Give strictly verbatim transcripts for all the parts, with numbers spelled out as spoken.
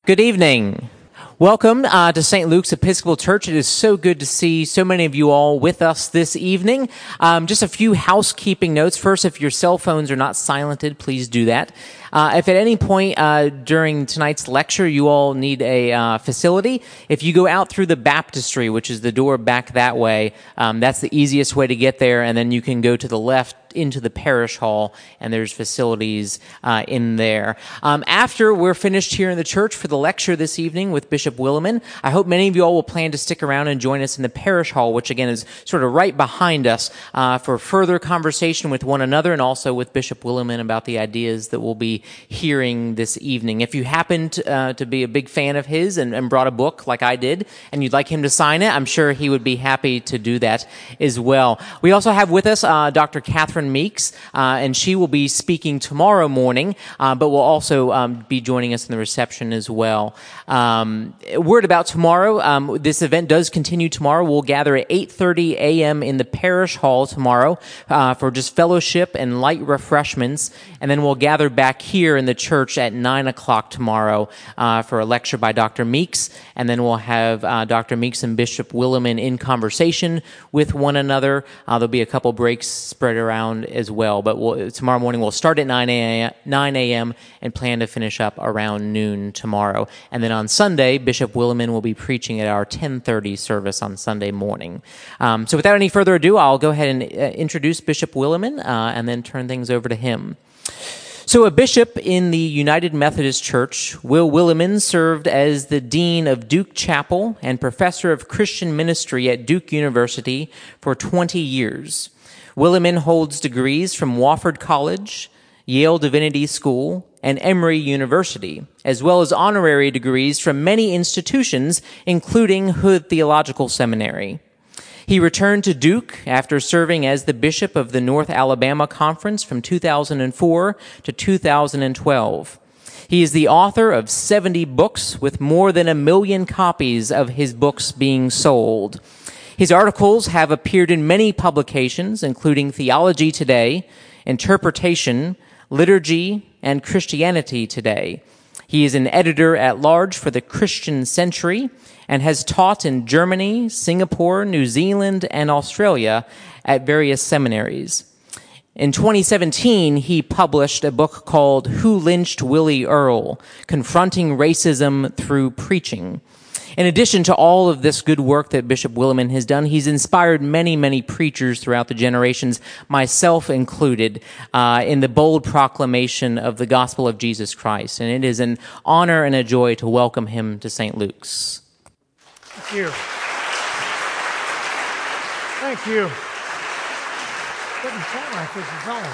Good evening. Welcome uh, to Saint Luke's Episcopal Church. It is so good to see so many of you all with us this evening. Um, just a few housekeeping notes. First, if your cell phones are not silenced, please do that. Uh, if at any point uh, during tonight's lecture you all need a uh, facility, if you go out through the baptistry, which is the door back that way, um, that's the easiest way to get there, and then you can go to the left into the parish hall, and there's facilities uh, in there. Um, after we're finished here in the church for the lecture this evening with Bishop Williman, I hope many of you all will plan to stick around and join us in the parish hall, which again is sort of right behind us, uh, for further conversation with one another and also with Bishop Williman about the ideas that we'll be hearing this evening. If you happen to, uh, to be a big fan of his and, and brought a book like I did, and you'd like him to sign it, I'm sure he would be happy to do that as well. We also have with us uh, Doctor Catherine Meeks, uh, and she will be speaking tomorrow morning, uh, but will also um, be joining us in the reception as well. Um, word about tomorrow, um, this event does continue tomorrow. We'll gather at eight thirty a.m. in the parish hall tomorrow uh, for just fellowship and light refreshments, and then we'll gather back here in the church at nine o'clock tomorrow uh, for a lecture by Doctor Meeks, and then we'll have uh, Doctor Meeks and Bishop Williman in conversation with one another. Uh, there'll be a couple breaks spread around as well, but we'll, tomorrow morning we'll start at nine a.m. and plan to finish up around noon tomorrow. And then on Sunday, Bishop Williman will be preaching at our ten thirty service on Sunday morning. Um, so without any further ado, I'll go ahead and uh, introduce Bishop Williman uh, and then turn things over to him. So a bishop in the United Methodist Church, Will Williman served as the dean of Duke Chapel and professor of Christian ministry at Duke University for twenty years. Williman holds degrees from Wofford College, Yale Divinity School, and Emory University, as well as honorary degrees from many institutions, including Hood Theological Seminary. He returned to Duke after serving as the bishop of the North Alabama Conference from two thousand four to two thousand twelve. He is the author of seventy books, with more than a million copies of his books being sold. His articles have appeared in many publications, including Theology Today, Interpretation, Liturgy, and Christianity Today. He is an editor-at-large for the Christian Century and has taught in Germany, Singapore, New Zealand, and Australia at various seminaries. In twenty seventeen, he published a book called Who Lynched Willie Earle? Confronting Racism Through Preaching. In addition to all of this good work that Bishop Williman has done, he's inspired many, many preachers throughout the generations, myself included, uh, in the bold proclamation of the gospel of Jesus Christ. And it is an honor and a joy to welcome him to Saint Luke's. Thank you. Thank you. Doesn't sound like this is on.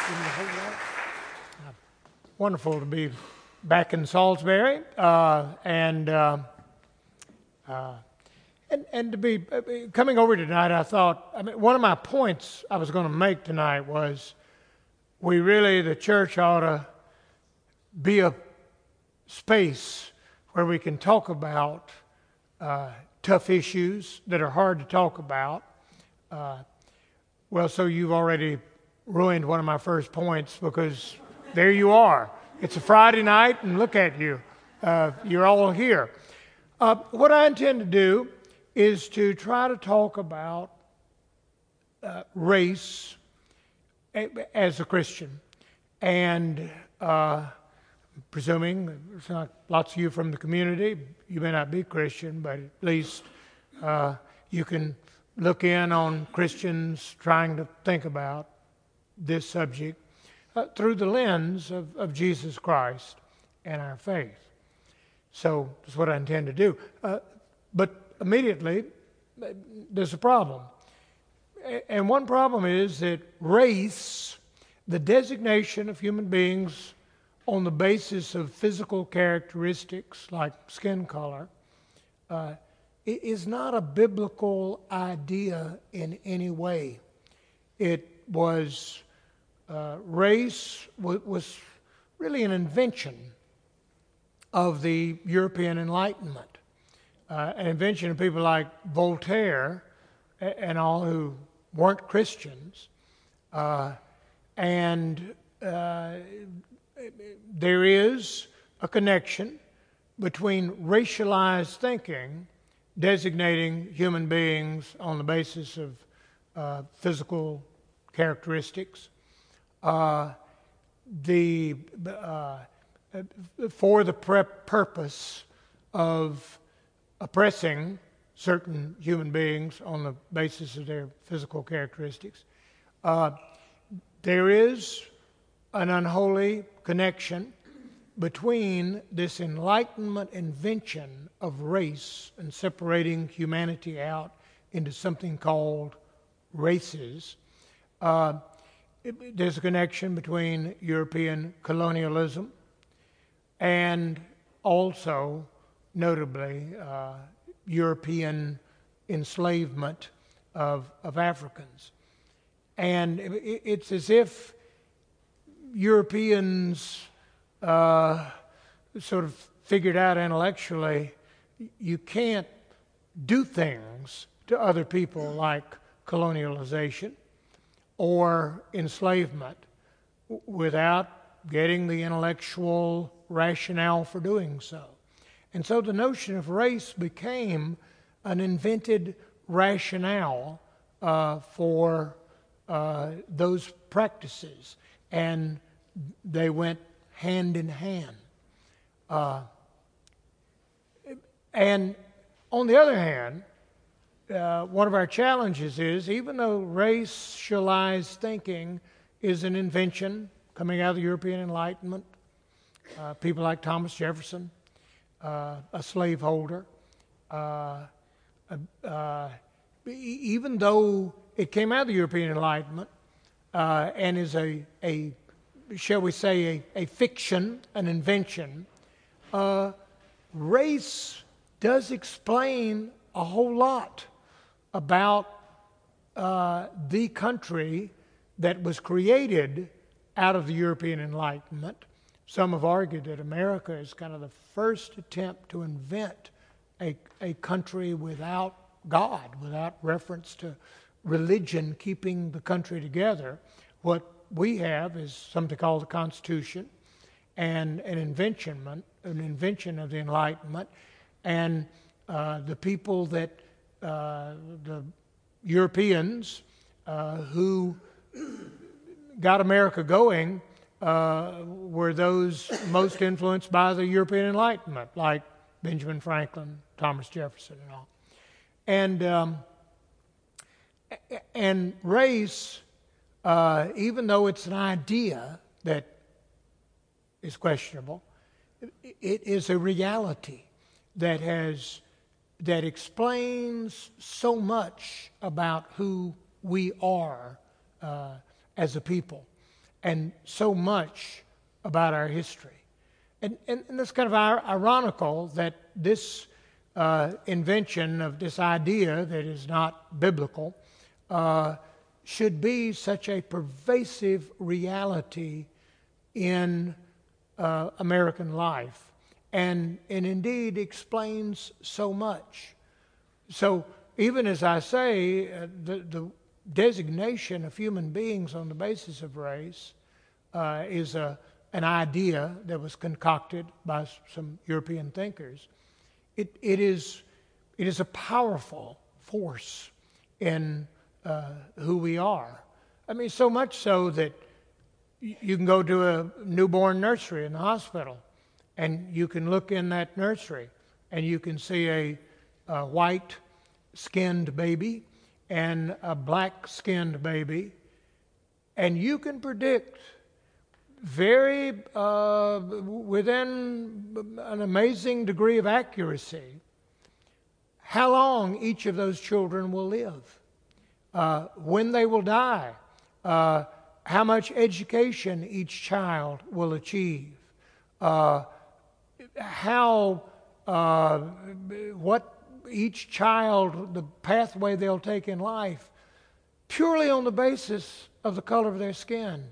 Uh, wonderful to be back in Salisbury, uh, and... Uh, Uh, and, and to be uh, coming over tonight, I thought, I mean, one of my points I was going to make tonight was we really, the church ought to be a space where we can talk about uh, tough issues that are hard to talk about. Uh, well, so you've already ruined one of my first points, because there you are. It's a Friday night, and look at you. Uh, you're all here. Uh, what I intend to do is to try to talk about uh, race a, as a Christian. And uh, presuming, there's not lots of you from the community, you may not be Christian, but at least uh, you can look in on Christians trying to think about this subject uh, through the lens of, of Jesus Christ and our faith. So that's what I intend to do. Uh, but immediately, there's a problem. And one problem is that race, the designation of human beings on the basis of physical characteristics like skin color, uh, is not a biblical idea in any way. It was, uh, race w- was really an invention of the European Enlightenment, uh, an invention of people like Voltaire and all who weren't Christians. Uh, and uh, there is a connection between racialized thinking, designating human beings on the basis of uh, physical characteristics, uh, the uh, for the prep purpose of oppressing certain human beings on the basis of their physical characteristics. Uh, there is an unholy connection between this Enlightenment invention of race and separating humanity out into something called races. Uh, it, there's a connection between European colonialism and also, notably, uh, European enslavement of, of Africans. And it, it's as if Europeans uh, sort of figured out intellectually you can't do things to other people like colonialization or enslavement without getting the intellectual rationale for doing so. And so the notion of race became an invented rationale uh, for uh, those practices, and they went hand in hand. Uh, and on the other hand, uh, one of our challenges is, even though racialized thinking is an invention coming out of the European Enlightenment, uh, people like Thomas Jefferson, uh, a slaveholder, uh, uh, even though it came out of the European Enlightenment uh, and is a, a, shall we say, a, a fiction, an invention, uh, race does explain a whole lot about uh, the country that was created out of the European Enlightenment. Some have argued that America is kind of the first attempt to invent a, a country without God, without reference to religion keeping the country together. What we have is something called the Constitution, and an invention, an invention of the Enlightenment, and uh, the people that uh, the Europeans uh, who got America going uh, were those most influenced by the European Enlightenment, like Benjamin Franklin, Thomas Jefferson, and all. And um, and race, uh, even though it's an idea that is questionable, it is a reality that has that explains so much about who we are uh, as a people, and so much about our history. And, and, and it's kind of ironical that this uh, invention of this idea that is not biblical uh, should be such a pervasive reality in uh, American life, and, and indeed explains so much. So even as I say, uh, the, the designation of human beings on the basis of race uh, is a, an idea that was concocted by some European thinkers. It, it, is, it is a powerful force in uh, who we are. I mean, so much so that you can go to a newborn nursery in the hospital, and you can look in that nursery, and you can see a, a white-skinned baby and a black-skinned baby, and you can predict very, uh, within an amazing degree of accuracy, how long each of those children will live, uh, when they will die, uh, how much education each child will achieve, uh, how, uh, what each child, the pathway they'll take in life, purely on the basis of the color of their skin.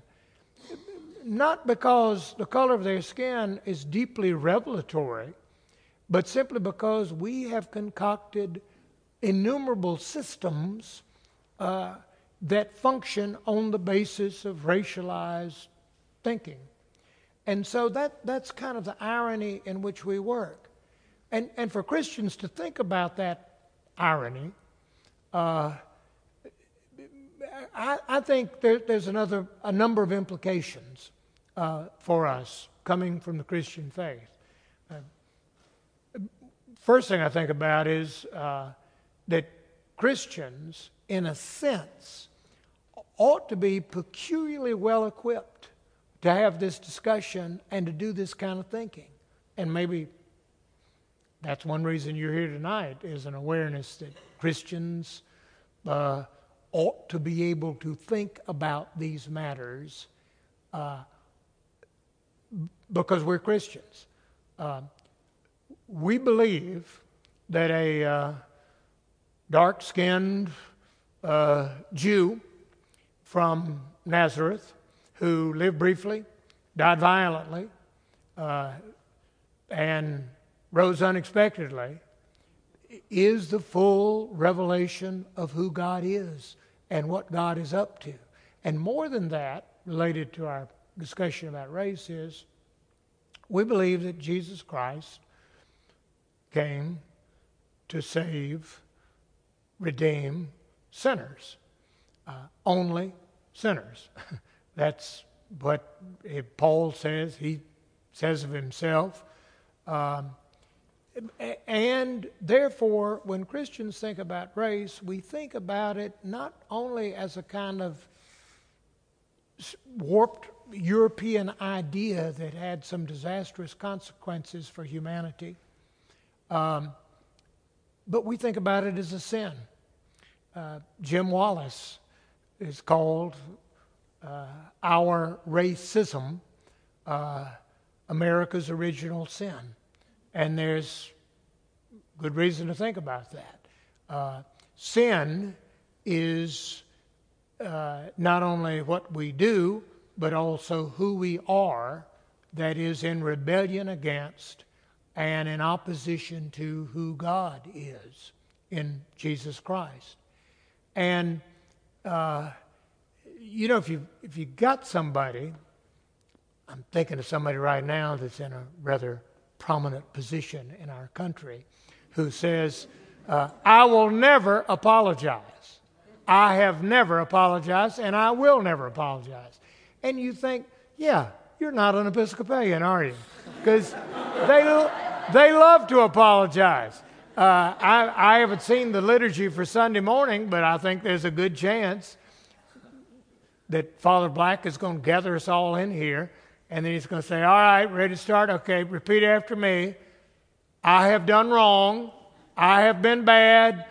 Not because the color of their skin is deeply revelatory, but simply because we have concocted innumerable systems uh, that function on the basis of racialized thinking. And so that, that's kind of the irony in which we work. and, and for Christians to think about that irony, uh, I, I think there, there's another a number of implications uh, for us coming from the Christian faith. Uh, first thing I think about is uh, that Christians, in a sense, ought to be peculiarly well equipped to have this discussion and to do this kind of thinking. And maybe that's one reason you're here tonight, is an awareness that Christians uh, ought to be able to think about these matters uh, because we're Christians. Uh, we believe that a uh, dark-skinned uh, Jew from Nazareth who lived briefly, died violently, uh, and rose unexpectedly, is the full revelation of who God is and what God is up to. And more than that, related to our discussion about race, is we believe that Jesus Christ came to save, redeem sinners, uh, only sinners. That's what Paul says. He says of himself. Um, and therefore, when Christians think about race, we think about it not only as a kind of warped European idea that had some disastrous consequences for humanity, um, but we think about it as a sin. Uh, Jim Wallace is called uh, our racism, uh, America's original sin. And there's good reason to think about that. Uh, sin is uh, not only what we do, but also who we are, that is in rebellion against and in opposition to who God is in Jesus Christ. And, uh, you know, if you if you got somebody, I'm thinking of somebody right now that's in a rather prominent position in our country, who says, uh, I will never apologize. I have never apologized, and I will never apologize. And you think, yeah, you're not an Episcopalian, are you? Because they, they love to apologize. Uh, I, I haven't seen the liturgy for Sunday morning, but I think there's a good chance that Father Black is going to gather us all in here, and then he's going to say, all right, ready to start? Okay, repeat after me. I have done wrong. I have been bad.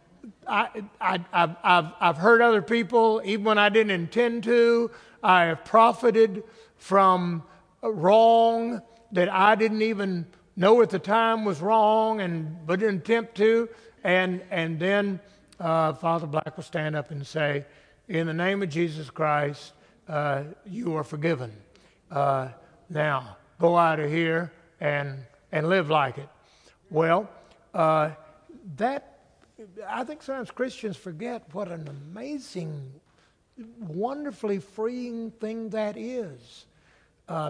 I, I, I've, I've, I've hurt other people even when I didn't intend to. I have profited from wrong that I didn't even know at the time was wrong and but didn't attempt to. And, and then uh, Father Black will stand up and say, in the name of Jesus Christ, uh, you are forgiven. Uh, now, go out of here and and live like it. Well, uh, that, I think sometimes Christians forget what an amazing, wonderfully freeing thing that is. Uh,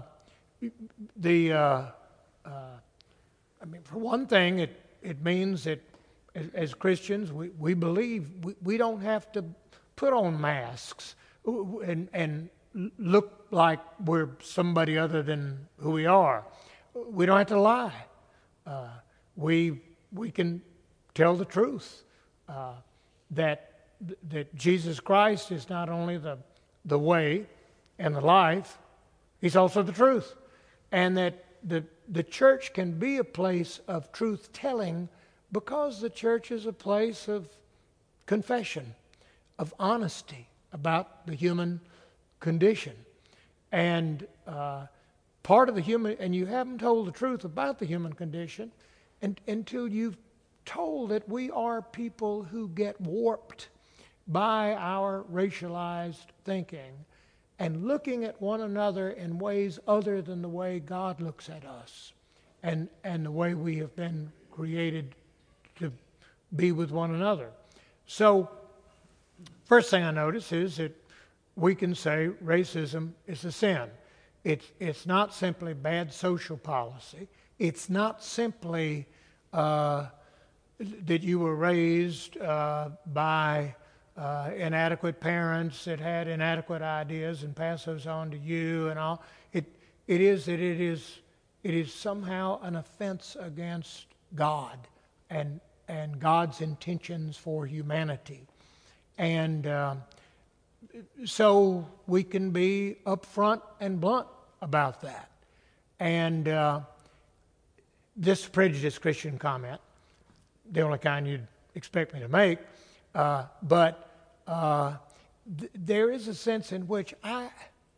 the, uh, uh, I mean, for one thing, it, it means that as, as Christians, we, we believe we, we don't have to put on masks and, and look like we're somebody other than who we are. We don't have to lie. Uh, we we can tell the truth uh, that that Jesus Christ is not only the the way and the life, He's also the truth, and that the the church can be a place of truth telling because the church is a place of confession, of honesty about the human condition. And uh, part of the human, and you haven't told the truth about the human condition and, until you've told that we are people who get warped by our racialized thinking and looking at one another in ways other than the way God looks at us and, and the way we have been created to be with one another. So, first thing I notice is that we can say racism is a sin. It's, it's not simply bad social policy. It's not simply uh, that you were raised uh, by uh, inadequate parents that had inadequate ideas and pass those on to you and all. It it is that it is it is somehow an offense against God and and God's intentions for humanity, and uh, so we can be upfront and blunt about that. And uh, this prejudiced Christian comment, the only kind you'd expect me to make, uh, but uh, th- there is a sense in which I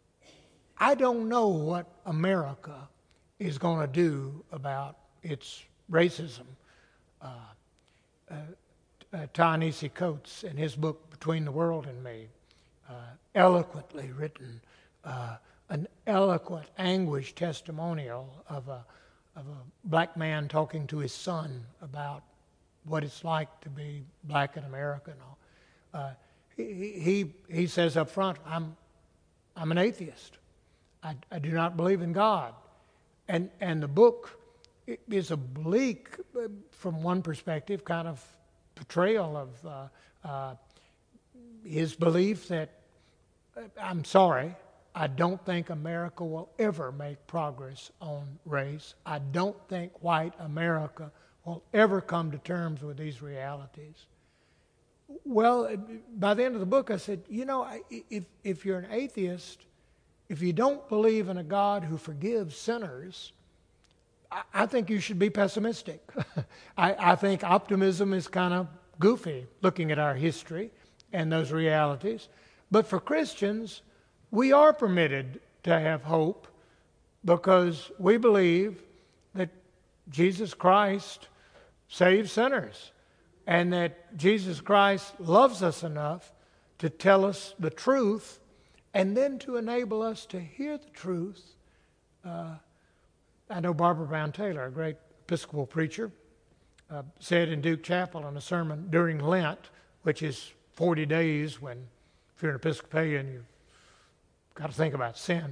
I don't know what America is going to do about its racism. Uh, uh, uh, Ta-Nehisi Coates, in his book Between the World and Me, uh, eloquently written, uh, an eloquent, anguished testimonial of a of a black man talking to his son about what it's like to be black in America and all. Uh, he, he he says up front, I'm I'm an atheist. I, I do not believe in God. And and the book is a bleak, from one perspective, kind of portrayal of uh, uh, his belief that, I'm sorry, I don't think America will ever make progress on race. I don't think white America will ever come to terms with these realities. Well, by the end of the book, I said, you know, if if you're an atheist, if you don't believe in a God who forgives sinners, I, I think you should be pessimistic. I, I think optimism is kind of goofy, looking at our history and those realities. But for Christians, we are permitted to have hope because we believe that Jesus Christ saves sinners and that Jesus Christ loves us enough to tell us the truth and then to enable us to hear the truth. Uh, I know Barbara Brown Taylor, a great Episcopal preacher, uh, said in Duke Chapel in a sermon during Lent, which is forty days when, if you're an Episcopalian, you've got to think about sin.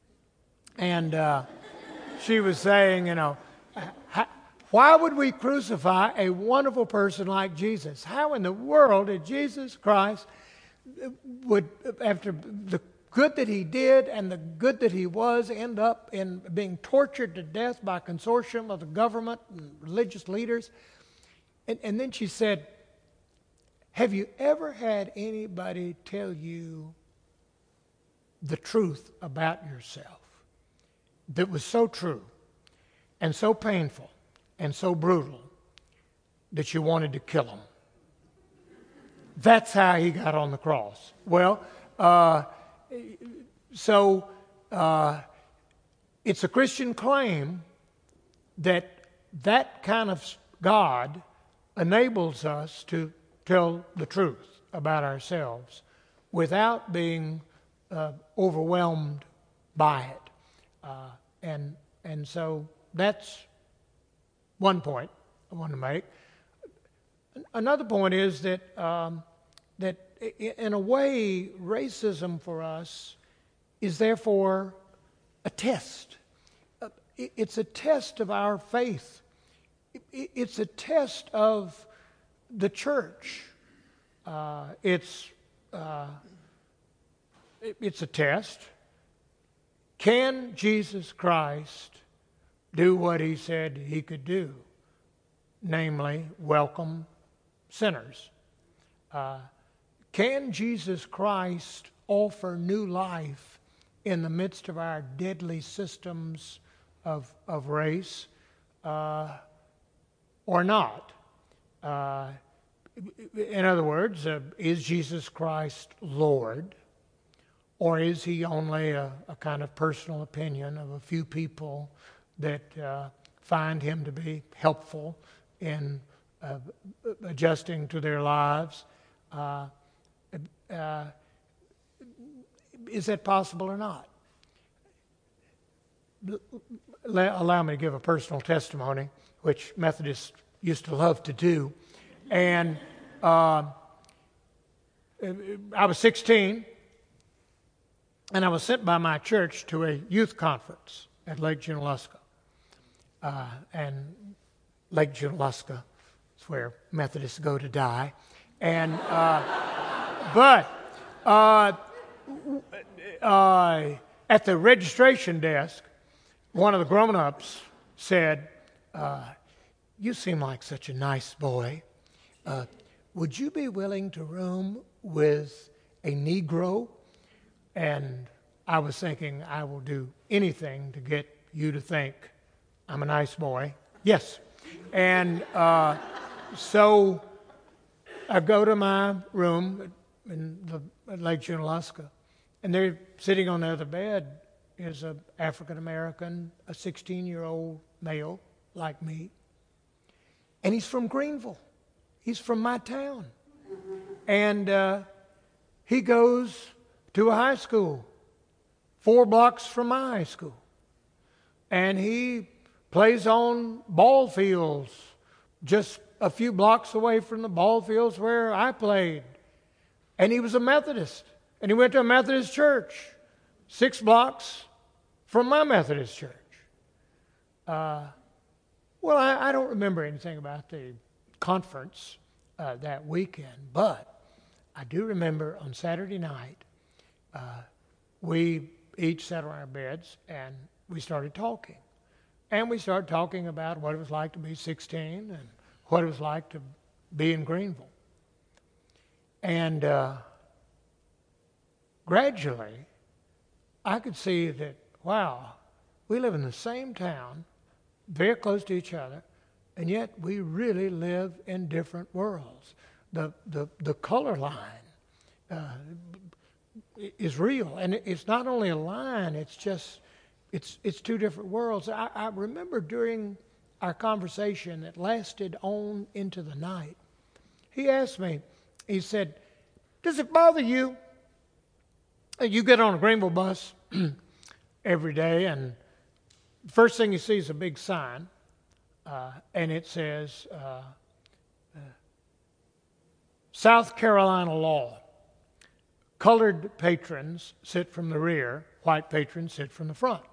And uh, she was saying, you know, how, why would we crucify a wonderful person like Jesus? How in the world did Jesus Christ would, after the good that he did and the good that he was, end up in being tortured to death by a consortium of the government and religious leaders? And, and then she said, have you ever had anybody tell you the truth about yourself that was so true and so painful and so brutal that you wanted to kill him? That's how he got on the cross. Well, uh, so uh, it's a Christian claim that that kind of God enables us to tell the truth about ourselves without being uh, overwhelmed by it. Uh, and and so that's one point I want to make. Another point is that um, that in a way, racism for us is therefore a test. It's a test of our faith. It's a test of the church. Uh, it's uh, it's a test. Can Jesus Christ do what he said he could do? Namely, welcome sinners. Uh, can Jesus Christ offer new life in the midst of our deadly systems of, of race uh, or not? Uh, in other words, uh, is Jesus Christ Lord, or is he only a, a kind of personal opinion of a few people that uh, find him to be helpful in uh, adjusting to their lives? Uh, uh, is that possible or not? Allow me to give a personal testimony, which Methodists used to love to do. And uh, I was sixteen, and I was sent by my church to a youth conference at Lake Junaluska. Uh, and Lake Junaluska. It's where Methodists go to die. And, uh, but, uh, uh, at the registration desk, one of the grown-ups said, uh, you seem like such a nice boy. Uh, would you be willing to room with a Negro? And I was thinking, I will do anything to get you to think I'm a nice boy. Yes. And uh, so I go to my room in the, at Lake Junaluska, and there, sitting on the other bed, is an African-American, a sixteen-year-old male like me. And he's from Greenville. He's from my town. And uh, he goes to a high school, four blocks from my high school. And he plays on ball fields just a few blocks away from the ball fields where I played. And he was a Methodist. And he went to a Methodist church six blocks from my Methodist church. Uh, well, I, I don't remember anything about the conference uh, that weekend, but I do remember on Saturday night, uh, we each sat on our beds and we started talking. And we started talking about what it was like to be sixteen and what it was like to be in Greenville. And uh, gradually, I could see that, wow, we live in the same town, very close to each other, and yet we really live in different worlds. The the, the color line uh, is real, and it's not only a line, it's just, it's it's two different worlds. I, I remember during our conversation that lasted on into the night, he asked me, he said, does it bother you? You get on a Greenville bus every day, and the first thing you see is a big sign, uh, and it says, uh, uh, South Carolina law. Colored patrons sit from the rear, white patrons sit from the front.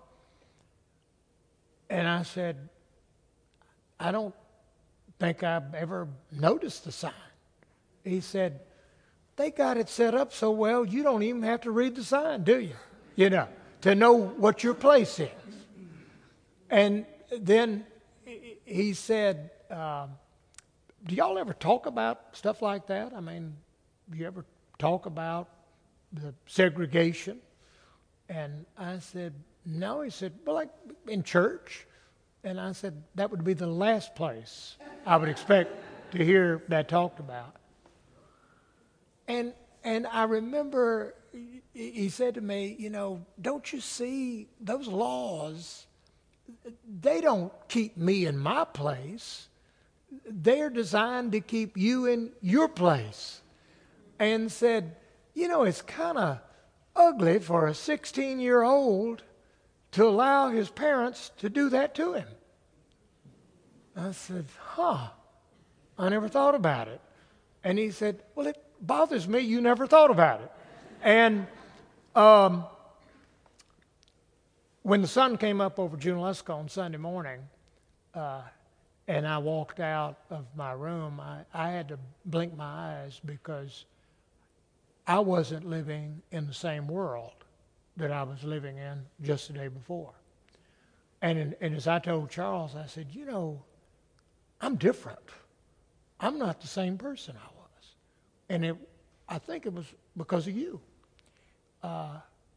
And I said, I don't think I've ever noticed the sign. He said, they got it set up so well, you don't even have to read the sign, do you? You know, to know what your place is. And then he said, um, do y'all ever talk about stuff like that? I mean, do you ever talk about the segregation? And I said, no. He said, well, like in church. And I said, that would be the last place I would expect to hear that talked about. And and I remember he said to me, you know, don't you see those laws, they don't keep me in my place. They're designed to keep you in your place. And said, you know, it's kind of ugly for a sixteen-year-old to allow his parents to do that to him. I said, huh, I never thought about it. And he said, well, it bothers me you never thought about it. And um, when the sun came up over Junaluska on Sunday morning, uh, and I walked out of my room, I, I had to blink my eyes because I wasn't living in the same world that I was living in just the day before. And, in, and as I told Charles, I said, you know, I'm different. I'm not the same person I was. And it, I think it was because of you. Uh,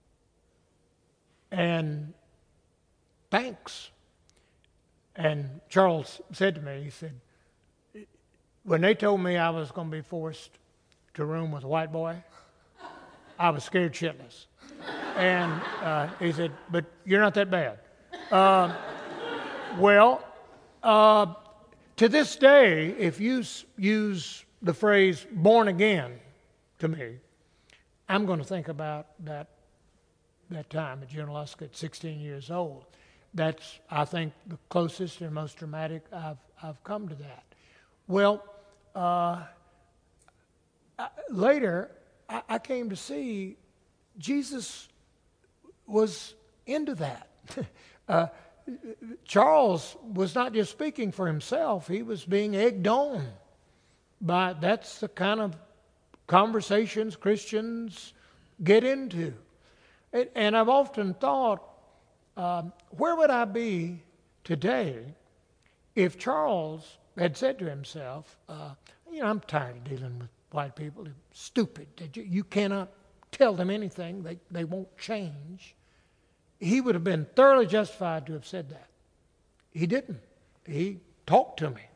and thanks. And Charles said to me, he said, when they told me I was going to be forced to room with a white boy, I was scared shitless. And uh, he said, but you're not that bad. Uh, well, uh, to this day, if you s- use the phrase born again to me, I'm going to think about that that time at Junaluska at sixteen years old. That's, I think, the closest and most dramatic I've, I've come to that. Well, uh, I, later, I, I came to see Jesus was into that. uh, Charles was not just speaking for himself, he was being egged on by, that's the kind of conversations Christians get into. And, and I've often thought, um, where would I be today if Charles had said to himself, uh, you know, I'm tired of dealing with white people. They're stupid. You, you cannot tell them anything. They, they won't change. He would have been thoroughly justified to have said that. He didn't. He talked to me.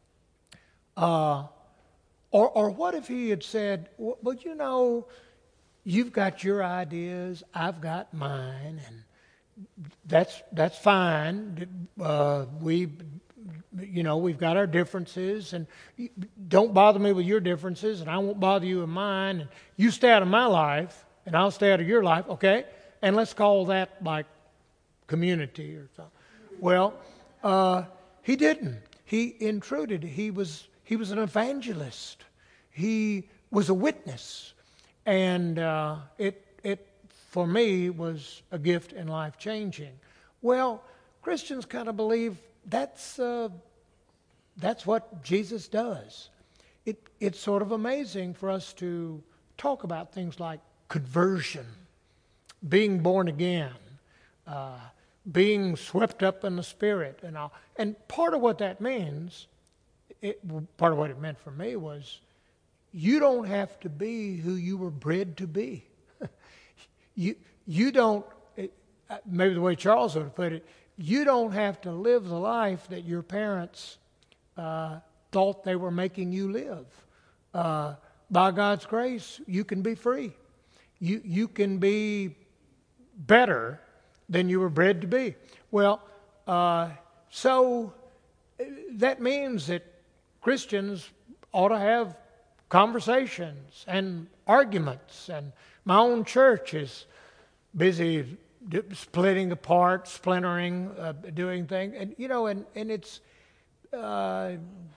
Uh, or, or what if he had said, well, you know, you've got your ideas, I've got mine, and that's that's fine. Uh, we, you know, we've got our differences, and don't bother me with your differences, and I won't bother you with mine. And you stay out of my life, and I'll stay out of your life, okay? And let's call that like community or something. Well, uh, he didn't. He intruded. He was he was an evangelist. He was a witness, and uh, it it for me was a gift and life changing. Well, Christians kind of believe that's uh, that's what Jesus does. It it's sort of amazing for us to talk about things like conversion, being born again, uh, being swept up in the Spirit, and all. And part of what that means, it, part of what it meant for me was, you don't have to be who you were bred to be. you you don't. It, maybe the way Charles would have put it, you don't have to live the life that your parents uh, thought they were making you live. Uh, by God's grace, you can be free. You you can be better than you were bred to be. Well, uh, so that means that Christians ought to have conversations and arguments. And my own church is busy splitting apart, splintering, uh, doing things. And, you know, and, and it's... Uh,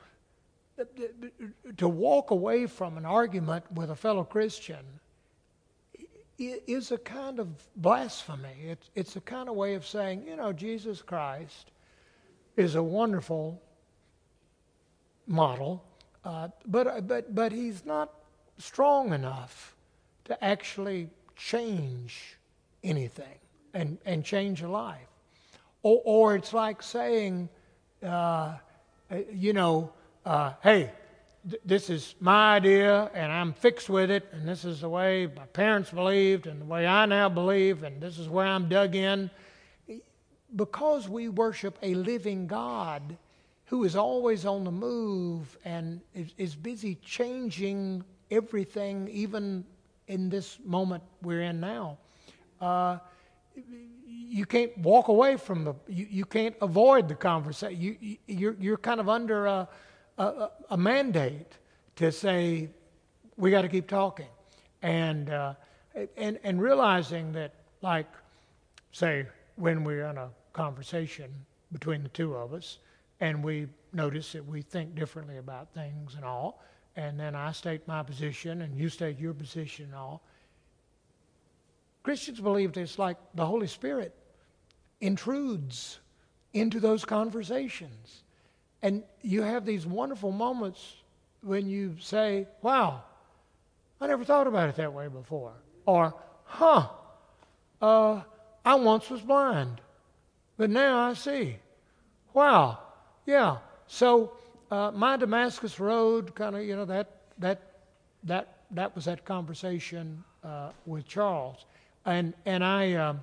to walk away from an argument with a fellow Christian is a kind of blasphemy. It's, it's a kind of way of saying, you know, Jesus Christ is a wonderful model, uh, but, but, but he's not strong enough to actually change anything and, and change a life. Or, or it's like saying, uh, you know, uh, hey, th- this is my idea and I'm fixed with it, and this is the way my parents believed and the way I now believe, and this is where I'm dug in. Because we worship a living God who is always on the move and is, is busy changing everything, even in this moment we're in now, uh, you can't walk away from the, you, you can't avoid the conversation. You, you, you're, you're kind of under a, a, a mandate to say, we got to keep talking. And, uh, and, and realizing that, like, say, when we're in a conversation between the two of us, and we notice that we think differently about things and all, and then I state my position and you state your position and all, Christians believe that it's like the Holy Spirit intrudes into those conversations. And you have these wonderful moments when you say, wow, I never thought about it that way before. Or, huh, uh, I once was blind, but now I see. Wow, yeah. So uh, my Damascus Road, kind of, you know, that that that that was that conversation uh, with Charles. And and I uh,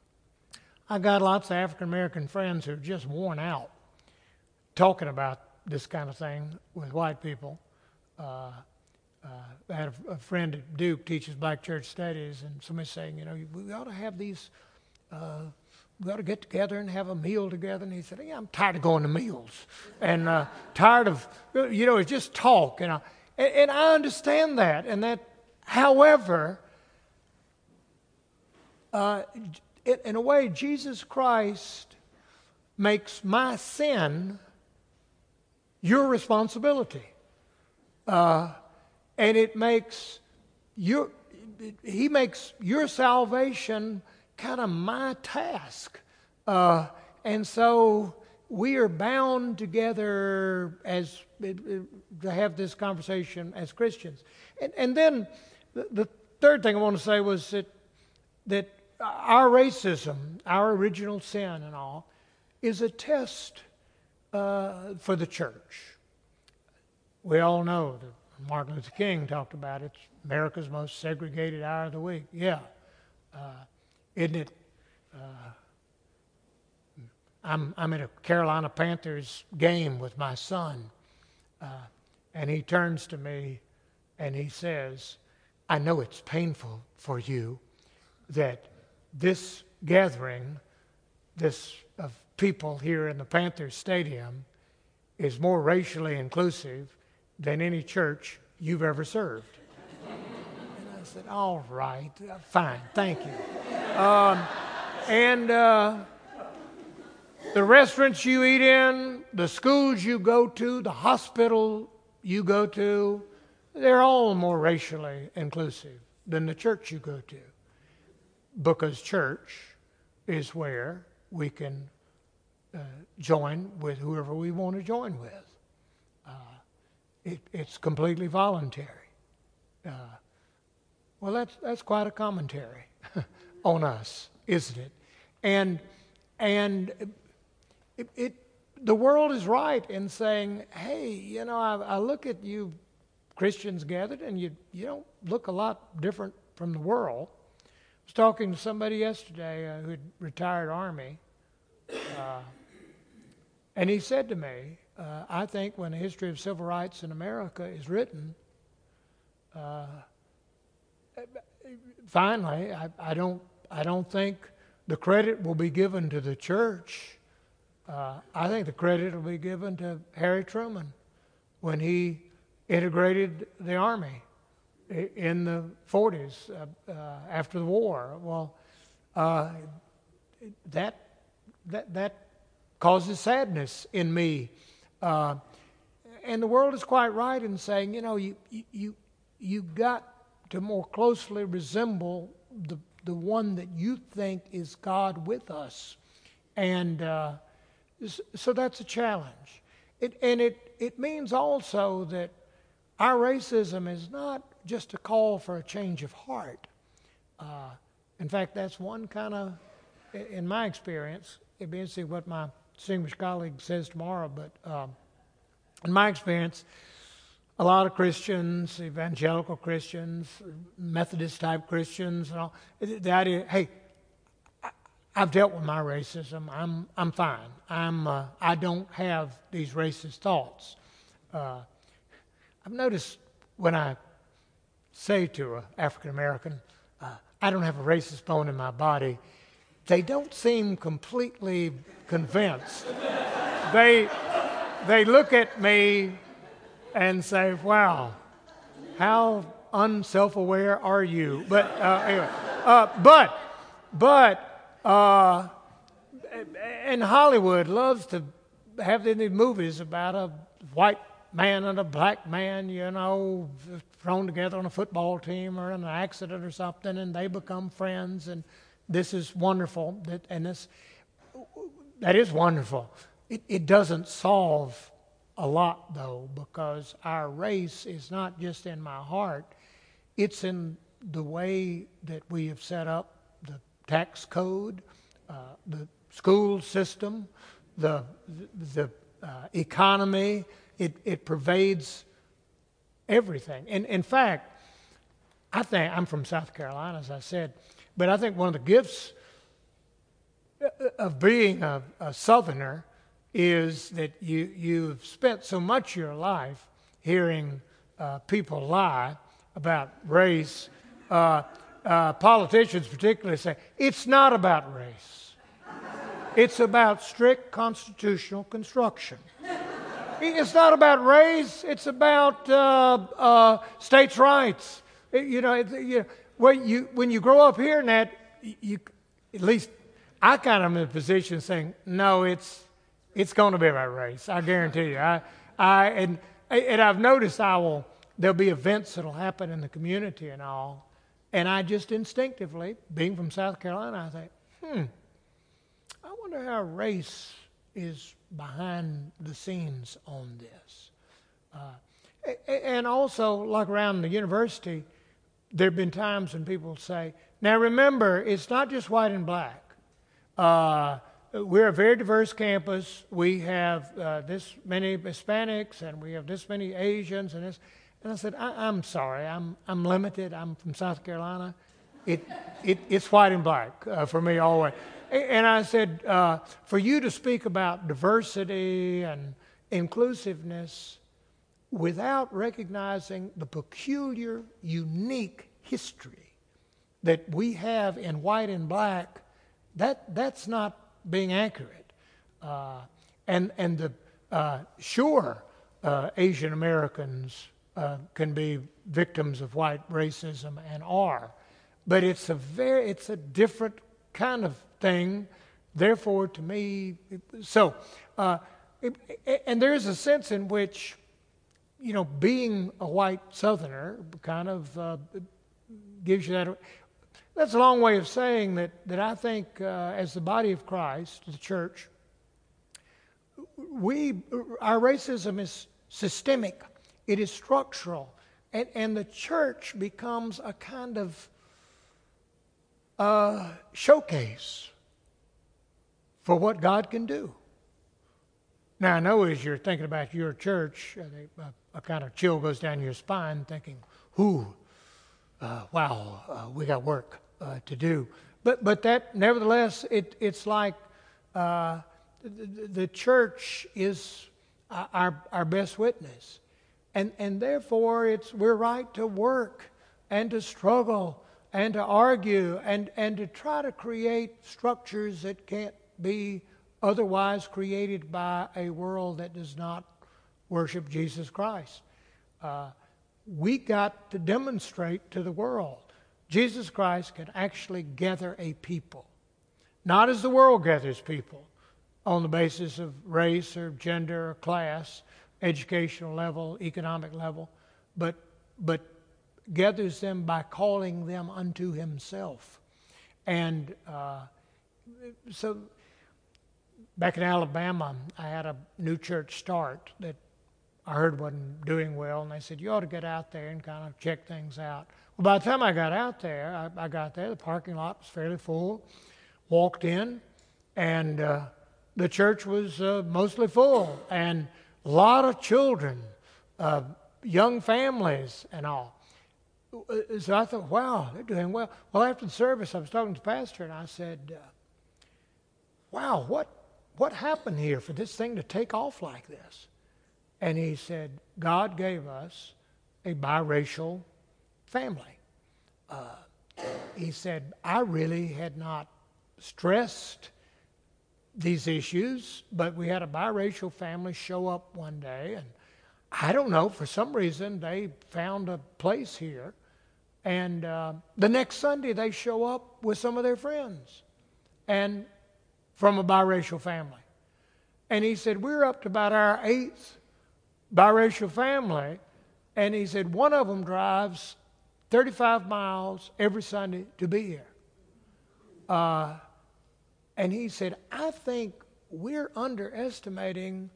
I got lots of African American friends who are just worn out talking about this kind of thing with white people. Uh, uh, I had a, a friend at Duke teaches Black Church Studies, and somebody saying, you know, we ought to have these, uh, we ought to get together and have a meal together. And he said, yeah, I'm tired of going to meals, and uh, tired of, you know, it's just talk. You know, and, and I understand that, and that, however. Uh, in a way, Jesus Christ makes my sin your responsibility. Uh, and it makes your, he makes your salvation kind of my task. Uh, and so we are bound together as to have this conversation as Christians. And, and then the, the third thing I want to say was that that our racism, our original sin and all, is a test uh, for the church. We all know that Martin Luther King talked about it. It's America's most segregated hour of the week. Yeah. Uh, isn't it? Uh, I'm, I'm at a Carolina Panthers game with my son, uh, and he turns to me and he says, I know it's painful for you that this gathering, this of people here in the Panthers Stadium, is more racially inclusive than any church you've ever served. And I said, all right, uh, fine, thank you. Um, and uh, the restaurants you eat in, the schools you go to, the hospital you go to, they're all more racially inclusive than the church you go to. Because church is where we can uh, join with whoever we want to join with. Uh, it, it's completely voluntary. Uh, well, that's that's quite a commentary on us, isn't it? And and it, it the world is right in saying, hey, you know, I, I look at you Christians gathered, and you you don't look a lot different from the world. I was talking to somebody yesterday uh, who had retired Army, uh, and he said to me, uh, I think when the history of civil rights in America is written, uh, finally, I, I don't I don't think the credit will be given to the church. Uh, I think the credit will be given to Harry Truman when he integrated the Army in the forties uh, uh, after the war. Well, uh, that that that causes sadness in me, uh, and the world is quite right in saying, you know, you you you got to more closely resemble the the one that you think is God with us, and uh, so that's a challenge. It and it it means also that our racism is not just a call for a change of heart. Uh, in fact, that's one kind of, in my experience, it'd be interesting what my distinguished colleague says tomorrow, but um, in my experience, a lot of Christians, evangelical Christians, Methodist-type Christians, and all, the idea, hey, I, I've dealt with my racism. I'm I'm fine. I'm uh, I don't have these racist thoughts. Uh, I've noticed when I say to an African American, uh, I don't have a racist bone in my body, they don't seem completely convinced. they they look at me and say, wow, how unself-aware are you? But uh, anyway, uh, but but uh, and Hollywood loves to have these movies about a white man and a black man, you know, thrown together on a football team or in an accident or something, and they become friends, and this is wonderful. That and this that is wonderful. It, it doesn't solve a lot, though, because our race is not just in my heart; it's in the way that we have set up the tax code, uh, the school system, the the uh, economy. It, it pervades everything. And in fact, I think, I'm from South Carolina, as I said, but I think one of the gifts of being a, a Southerner is that you, you've spent so much of your life hearing uh, people lie about race. Uh, uh, politicians particularly say, it's not about race. It's about strict constitutional construction. It's not about race. It's about uh, uh, states' rights. It, you know, it, you know when you when you grow up hearing that, you, you at least I kind of am in a position saying, no, it's it's going to be about race. I guarantee you. I I and and I've noticed I will there'll be events that'll happen in the community and all, and I just instinctively, being from South Carolina, I think, hmm, I wonder how race is behind the scenes on this. Uh, and also, like around the university, there have been times when people say, now remember, it's not just white and black. Uh, we're a very diverse campus. We have uh, this many Hispanics, and we have this many Asians, and this. And I said, I, I'm sorry, I'm I'm limited. I'm from South Carolina. It it it's white and black uh, for me always. And I said, uh, for you to speak about diversity and inclusiveness without recognizing the peculiar, unique history that we have in white and black, that that's not being accurate. Uh, and and the uh, sure, uh, Asian Americans uh, can be victims of white racism and are, but it's a very it's a different kind of thing. Therefore, to me, so uh, it, and there is a sense in which, you know, being a white Southerner kind of uh, gives you that. That's a long way of saying that, that I think uh, as the body of Christ, the church, we our racism is systemic. It is structural. And, and the church becomes a kind of uh, showcase for what God can do. Now, I know as you're thinking about your church, a, a kind of chill goes down your spine thinking, whoo, uh, wow, uh, we got work uh, to do. But but that, nevertheless, it it's like uh, the, the church is our our best witness. And and therefore, it's we're right to work and to struggle and to argue and, and to try to create structures that can't be otherwise created by a world that does not worship Jesus Christ. Uh, we got to demonstrate to the world Jesus Christ can actually gather a people, not as the world gathers people on the basis of race or gender or class, educational level, economic level, but but gathers them by calling them unto himself. And uh, so back in Alabama, I had a new church start that I heard wasn't doing well, and they said, you ought to get out there and kind of check things out. Well, by the time I got out there, I, I got there, the parking lot was fairly full, walked in, and uh, the church was uh, mostly full, and a lot of children, uh, young families and all. So I thought, wow, they're doing well. Well, after the service, I was talking to the pastor, and I said, uh, wow, what what happened here for this thing to take off like this? And he said, God gave us a biracial family. Uh, he said, I really had not stressed these issues, but we had a biracial family show up one day, and I don't know, for some reason, they found a place here. And uh, the next Sunday, they show up with some of their friends and from a biracial family. And he said, we're up to about our eighth biracial family. And he said, one of them drives thirty-five miles every Sunday to be here. Uh, and he said, I think we're underestimating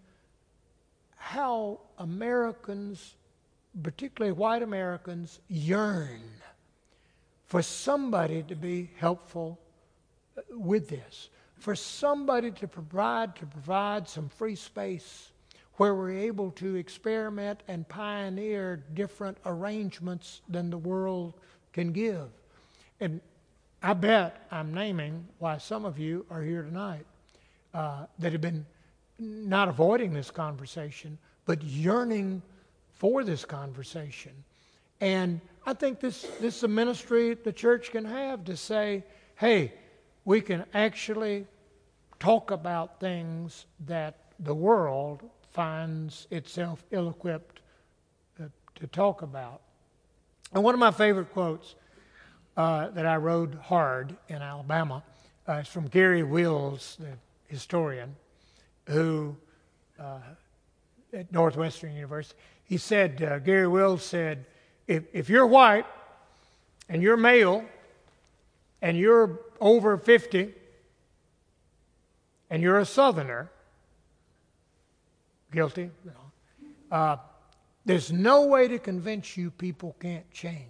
how Americans, particularly white Americans, yearn for somebody to be helpful with this, for somebody to provide to provide some free space where we're able to experiment and pioneer different arrangements than the world can give. And I bet I'm naming why some of you are here tonight uh, that have been not avoiding this conversation, but yearning for this conversation. And I think this, this is a ministry the church can have to say, hey, we can actually talk about things that the world finds itself ill-equipped uh, to talk about. And one of my favorite quotes uh, that I rode hard in Alabama uh, is from Gary Wills, the historian, who uh, at Northwestern University, he said, uh, Gary Wills said, if, if you're white and you're male and you're over fifty and you're a Southerner, guilty, you know, uh, there's no way to convince you people can't change.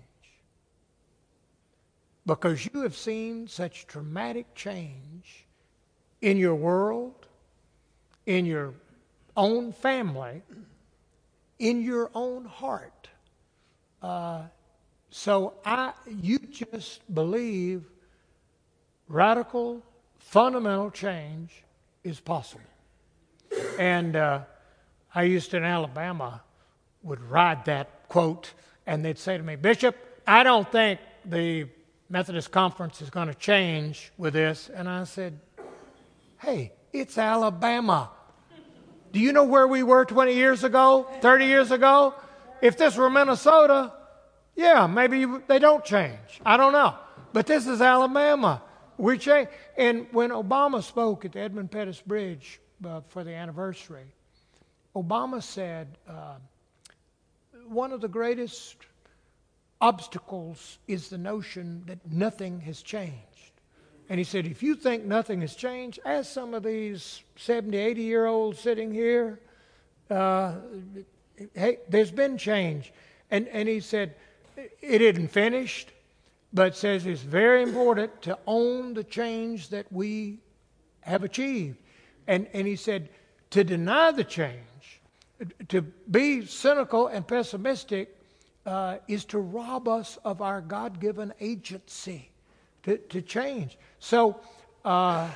Because you have seen such dramatic change in your world, in your own family, in your own heart. Uh, so I, you just believe radical, fundamental change is possible. And uh, I used to in Alabama would ride that quote, and they'd say to me, Bishop, I don't think the Methodist Conference is going to change with this. And I said, hey, it's Alabama. Do you know where we were twenty years ago, thirty years ago? If this were Minnesota, yeah, maybe they don't change. I don't know. But this is Alabama. We change. And when Obama spoke at the Edmund Pettus Bridge uh, for the anniversary, Obama said, uh, one of the greatest obstacles is the notion that nothing has changed. And he said, if you think nothing has changed, ask some of these seventy, eighty-year-olds sitting here, uh, hey, there's been change. And, and he said, it isn't finished, but says it's very important to own the change that we have achieved. And, and he said, to deny the change, to be cynical and pessimistic, uh, is to rob us of our God-given agency to, to change. So uh,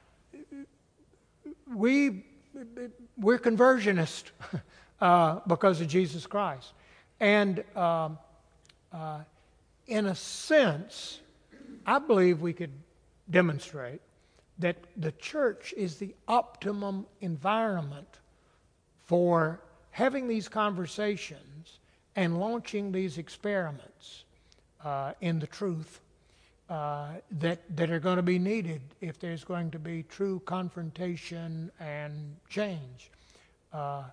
we, we're conversionist uh, because of Jesus Christ. And um, uh, in a sense, I believe we could demonstrate that the church is the optimum environment for having these conversations and launching these experiments uh, in the truth uh, that, that are going to be needed if there's going to be true confrontation and change. Uh,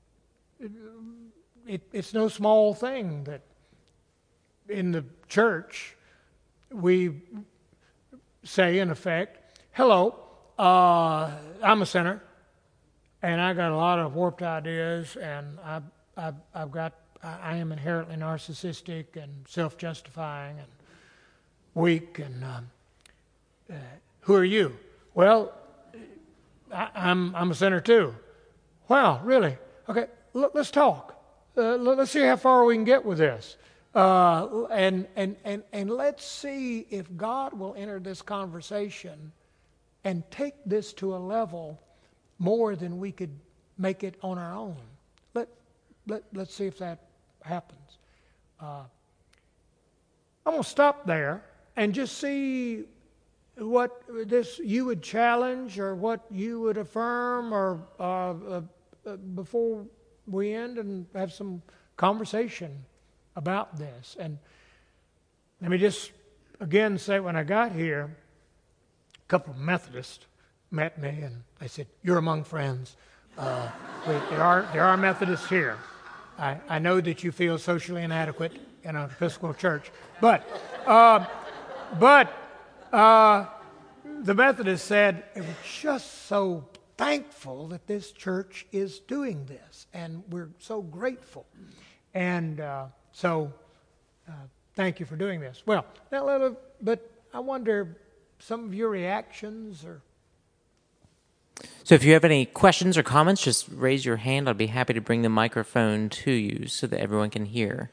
it, it's no small thing that in the church we say, in effect, hello, uh, I'm a sinner, and I got a lot of warped ideas, and I've, I've, I've got, I am inherently narcissistic and self-justifying and weak, and um, uh, who are you? Well, I, I'm, I'm a sinner too. Wow, really? Okay, l- let's talk. Uh, l- let's see how far we can get with this. Uh, and, and, and, and let's see if God will enter this conversation and take this to a level more than we could make it on our own. Let, let, let's see if that happens. Uh, I'm going to stop there and just see what this you would challenge or what you would affirm or uh, uh, uh, before we end and have some conversation about this. And let me just again say, when I got here, a couple of Methodists met me and they said, "You're among friends. Uh, we, there are there are Methodists here. I, I know that you feel socially inadequate in an Episcopal church, but uh, but uh, the Methodists said it was just so thankful that this church is doing this, and we're so grateful." And uh, so, uh, thank you for doing this. Well, now, let me, but I wonder some of your reactions or. So if you have any questions or comments, just raise your hand. I'd be happy to bring the microphone to you so that everyone can hear.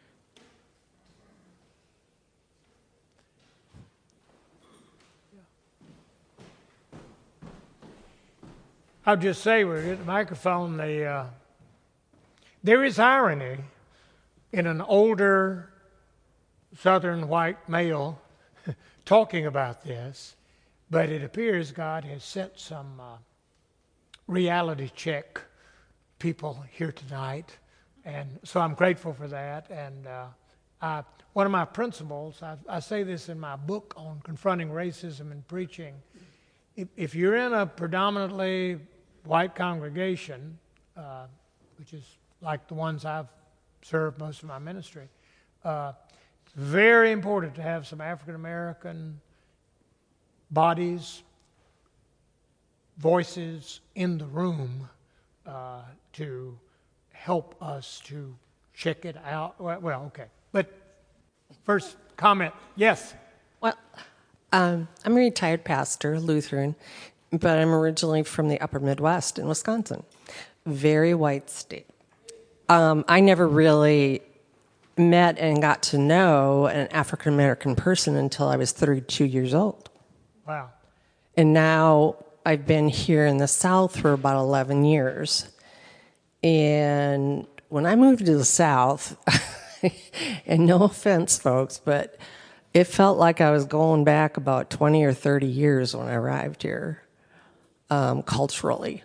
I'll just say, we're at the microphone, the, uh, there is irony in an older Southern white male talking about this, but it appears God has sent some uh, reality check people here tonight, and so I'm grateful for that. And uh, I, one of my principles, I, I say this in my book on confronting racism and preaching, if, if you're in a predominantly white congregation, uh, which is like the ones I've served most of my ministry, uh, it's very important to have some African American bodies voices in the room uh, to help us to check it out. Well, well, okay. But first comment, yes. Well, um, I'm a retired pastor, Lutheran, but I'm originally from the upper Midwest in Wisconsin. Very white state. Um, I never really met and got to know an African American person until I was thirty-two years old. Wow. And now I've been here in the South for about eleven years. And when I moved to the South, and no offense, folks, but it felt like I was going back about twenty or thirty years when I arrived here, um, culturally.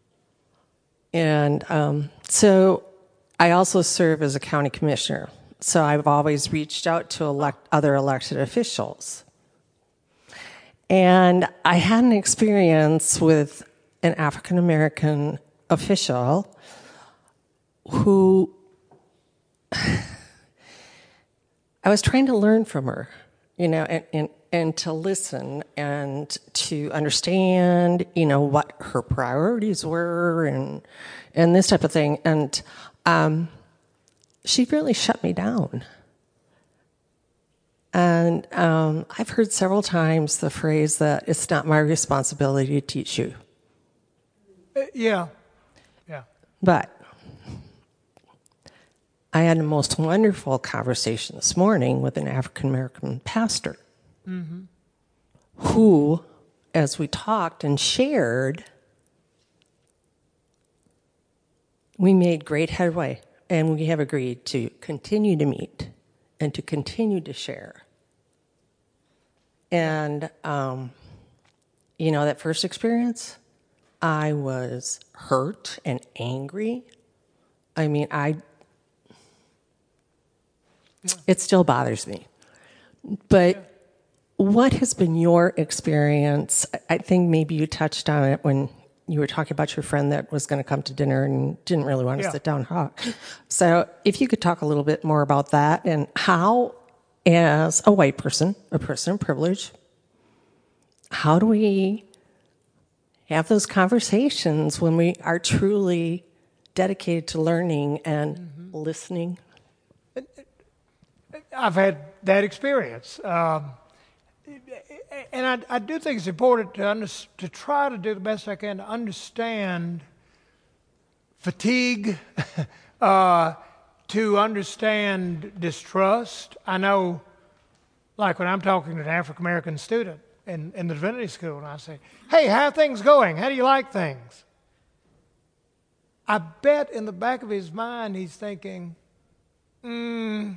And um, so I also serve as a county commissioner. So I've always reached out to elect other elected officials. And I had an experience with an African American official who I was trying to learn from her, you know, and, and, and to listen and to understand, you know, what her priorities were and and this type of thing. And um, she really shut me down. And um, I've heard several times the phrase that it's not my responsibility to teach you. Uh, yeah. Yeah. But I had the most wonderful conversation this morning with an African American pastor mm-hmm. who, as we talked and shared, we made great headway, and we have agreed to continue to meet and to continue to share. And, um, you know, that first experience, I was hurt and angry. I mean, I... It still bothers me. But yeah. What has been your experience? I think maybe you touched on it when you were talking about your friend that was going to come to dinner and didn't really want to yeah. sit down and talk. So if you could talk a little bit more about that and how, as a white person, a person of privilege, how do we have those conversations when we are truly dedicated to learning and mm-hmm. listening? I've had that experience, um, and I, I do think it's important to under, to try to do the best I can to understand fatigue, uh, to understand distrust. I know, like when I'm talking to an African American student in, in the divinity school, and I say, "Hey, how are things going? How do you like things?" I bet in the back of his mind he's thinking, "Hmm."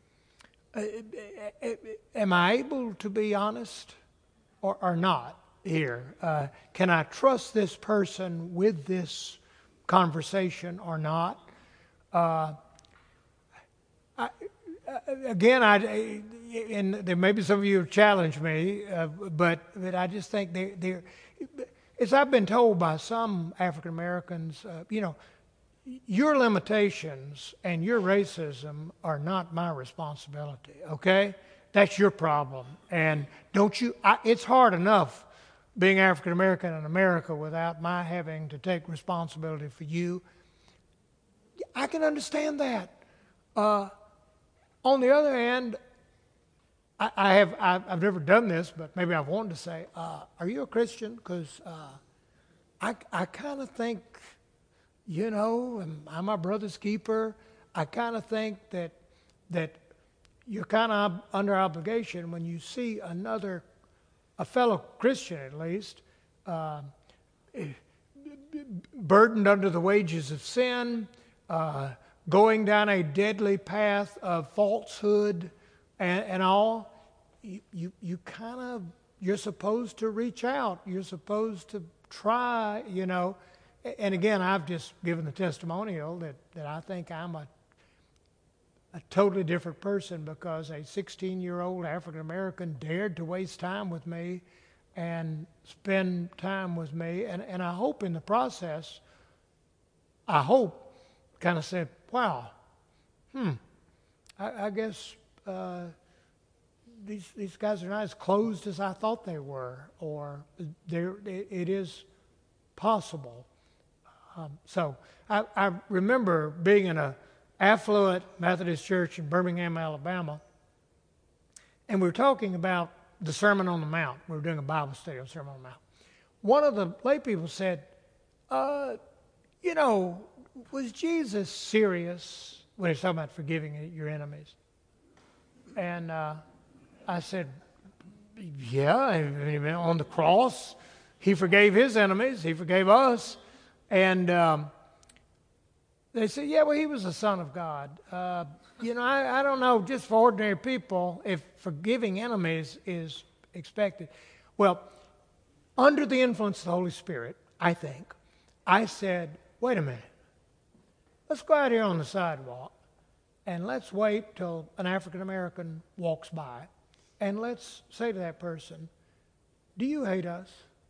Am I able to be honest or, or not here? Uh, can I trust this person with this conversation or not? Uh, I, again, I, and there may be some of you have challenged me, uh, but, but I just think they, they're, as I've been told by some African Americans, uh, you know, your limitations and your racism are not my responsibility, okay? That's your problem. And don't you, I, it's hard enough being African American in America without my having to take responsibility for you. I can understand that. Uh, on the other hand, I, I have, I've, I've never done this, but maybe I've wanted to say, uh, are you a Christian? Because uh, I, I kind of think, you know, I'm my brother's keeper. I kind of think that that you're kind of under obligation when you see another, a fellow Christian at least, uh, burdened under the wages of sin, uh, going down a deadly path of falsehood and, and all. You, you, you kind of, you're supposed to reach out. You're supposed to try, you know. And again, I've just given the testimonial that, that I think I'm a, a totally different person because a sixteen-year-old African American dared to waste time with me and spend time with me. And, and I hope in the process, I hope, kind of said, wow, hmm, I, I guess uh, these these guys are not as closed as I thought they were, or they're, it is possible. Um, so I, I remember being in a affluent Methodist church in Birmingham, Alabama, and we were talking about the Sermon on the Mount. We were doing a Bible study on the Sermon on the Mount. One of the lay people said, uh, you know, was Jesus serious when he's talking about forgiving your enemies? And uh, I said, yeah, I mean, on the cross, he forgave his enemies, he forgave us. And um, they said, yeah, well, he was the Son of God. Uh, you know, I, I don't know, just for ordinary people, if forgiving enemies is expected. Well, under the influence of the Holy Spirit, I think, I said, wait a minute. Let's go out here on the sidewalk and let's wait till an African American walks by and let's say to that person, do you hate us?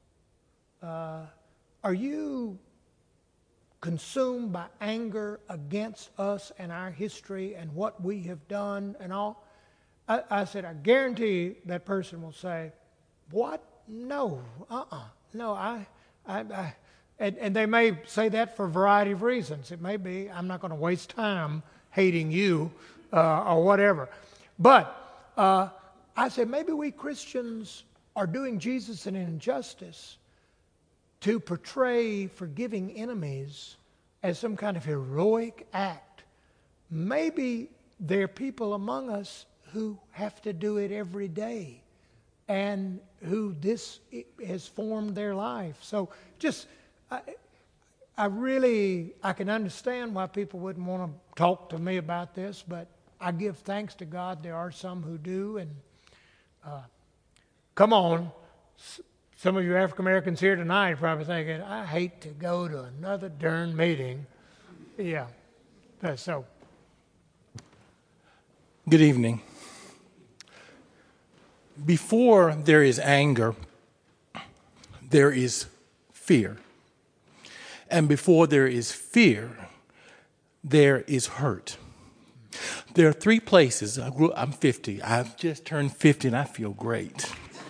Uh, are you consumed by anger against us and our history and what we have done and all? I, I said, I guarantee that person will say, what? No, uh-uh. No, I, I, I and, and they may say that for a variety of reasons. It may be, I'm not going to waste time hating you uh, or whatever. But uh, I said, maybe we Christians are doing Jesus an injustice to portray forgiving enemies as some kind of heroic act. Maybe there are people among us who have to do it every day and who this has formed their life. So just, I, I really, I can understand why people wouldn't want to talk to me about this, but I give thanks to God there are some who do. And uh, come on, some of you African Americans here tonight are probably thinking, I hate to go to another darn meeting. Yeah, but so. Good evening. Before there is anger, there is fear. And before there is fear, there is hurt. There are three places. I grew, I'm fifty. I've just turned fifty and I feel great.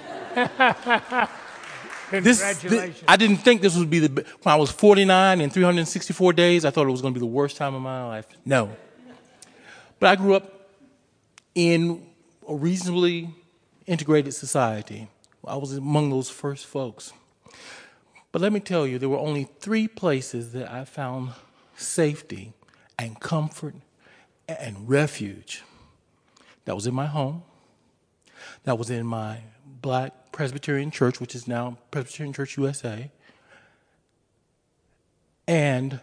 This, this, I didn't think this would be the, when I was forty-nine and three hundred sixty-four days, I thought it was going to be the worst time of my life. No. But I grew up in a reasonably integrated society. I was among those first folks. But let me tell you, there were only three places that I found safety and comfort and refuge. That was in my home. That was in my Black Presbyterian Church, which is now Presbyterian Church U S A. And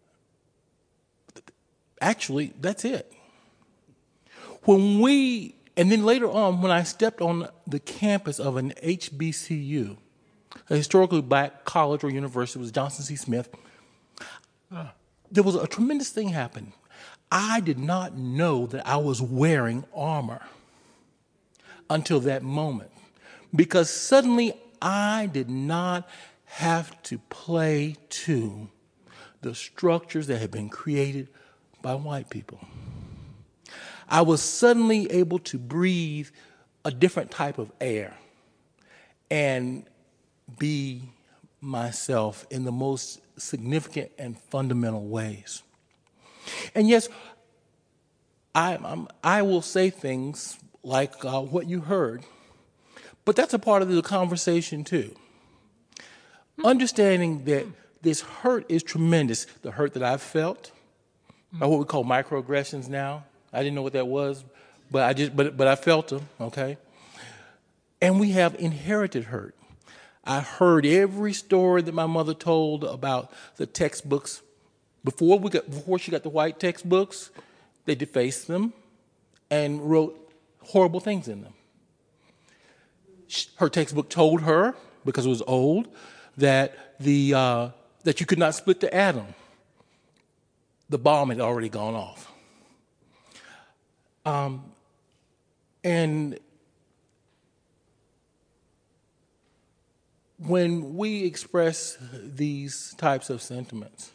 actually, that's it. When we, and then later on, when I stepped on the campus of an H B C U, a historically black college or university, it was Johnson C. Smith, uh, there was a tremendous thing happened. I did not know that I was wearing armor until that moment, because suddenly I did not have to play to the structures that had been created by white people. I was suddenly able to breathe a different type of air and be myself in the most significant and fundamental ways. And yes, I, I'm, I will say things like uh, what you heard, but that's a part of the conversation too. Understanding that this hurt is tremendous, the hurt that I've felt, or what we call microaggressions now. I didn't know what that was, but I just but but I felt them, okay? And we have inherited hurt. I heard every story that my mother told about the textbooks. Before we got before she got the white textbooks, they defaced them and wrote horrible things in them. Her textbook told her, because it was old, that the uh, that you could not split the atom. The bomb had already gone off. Um, and when we express these types of sentiments,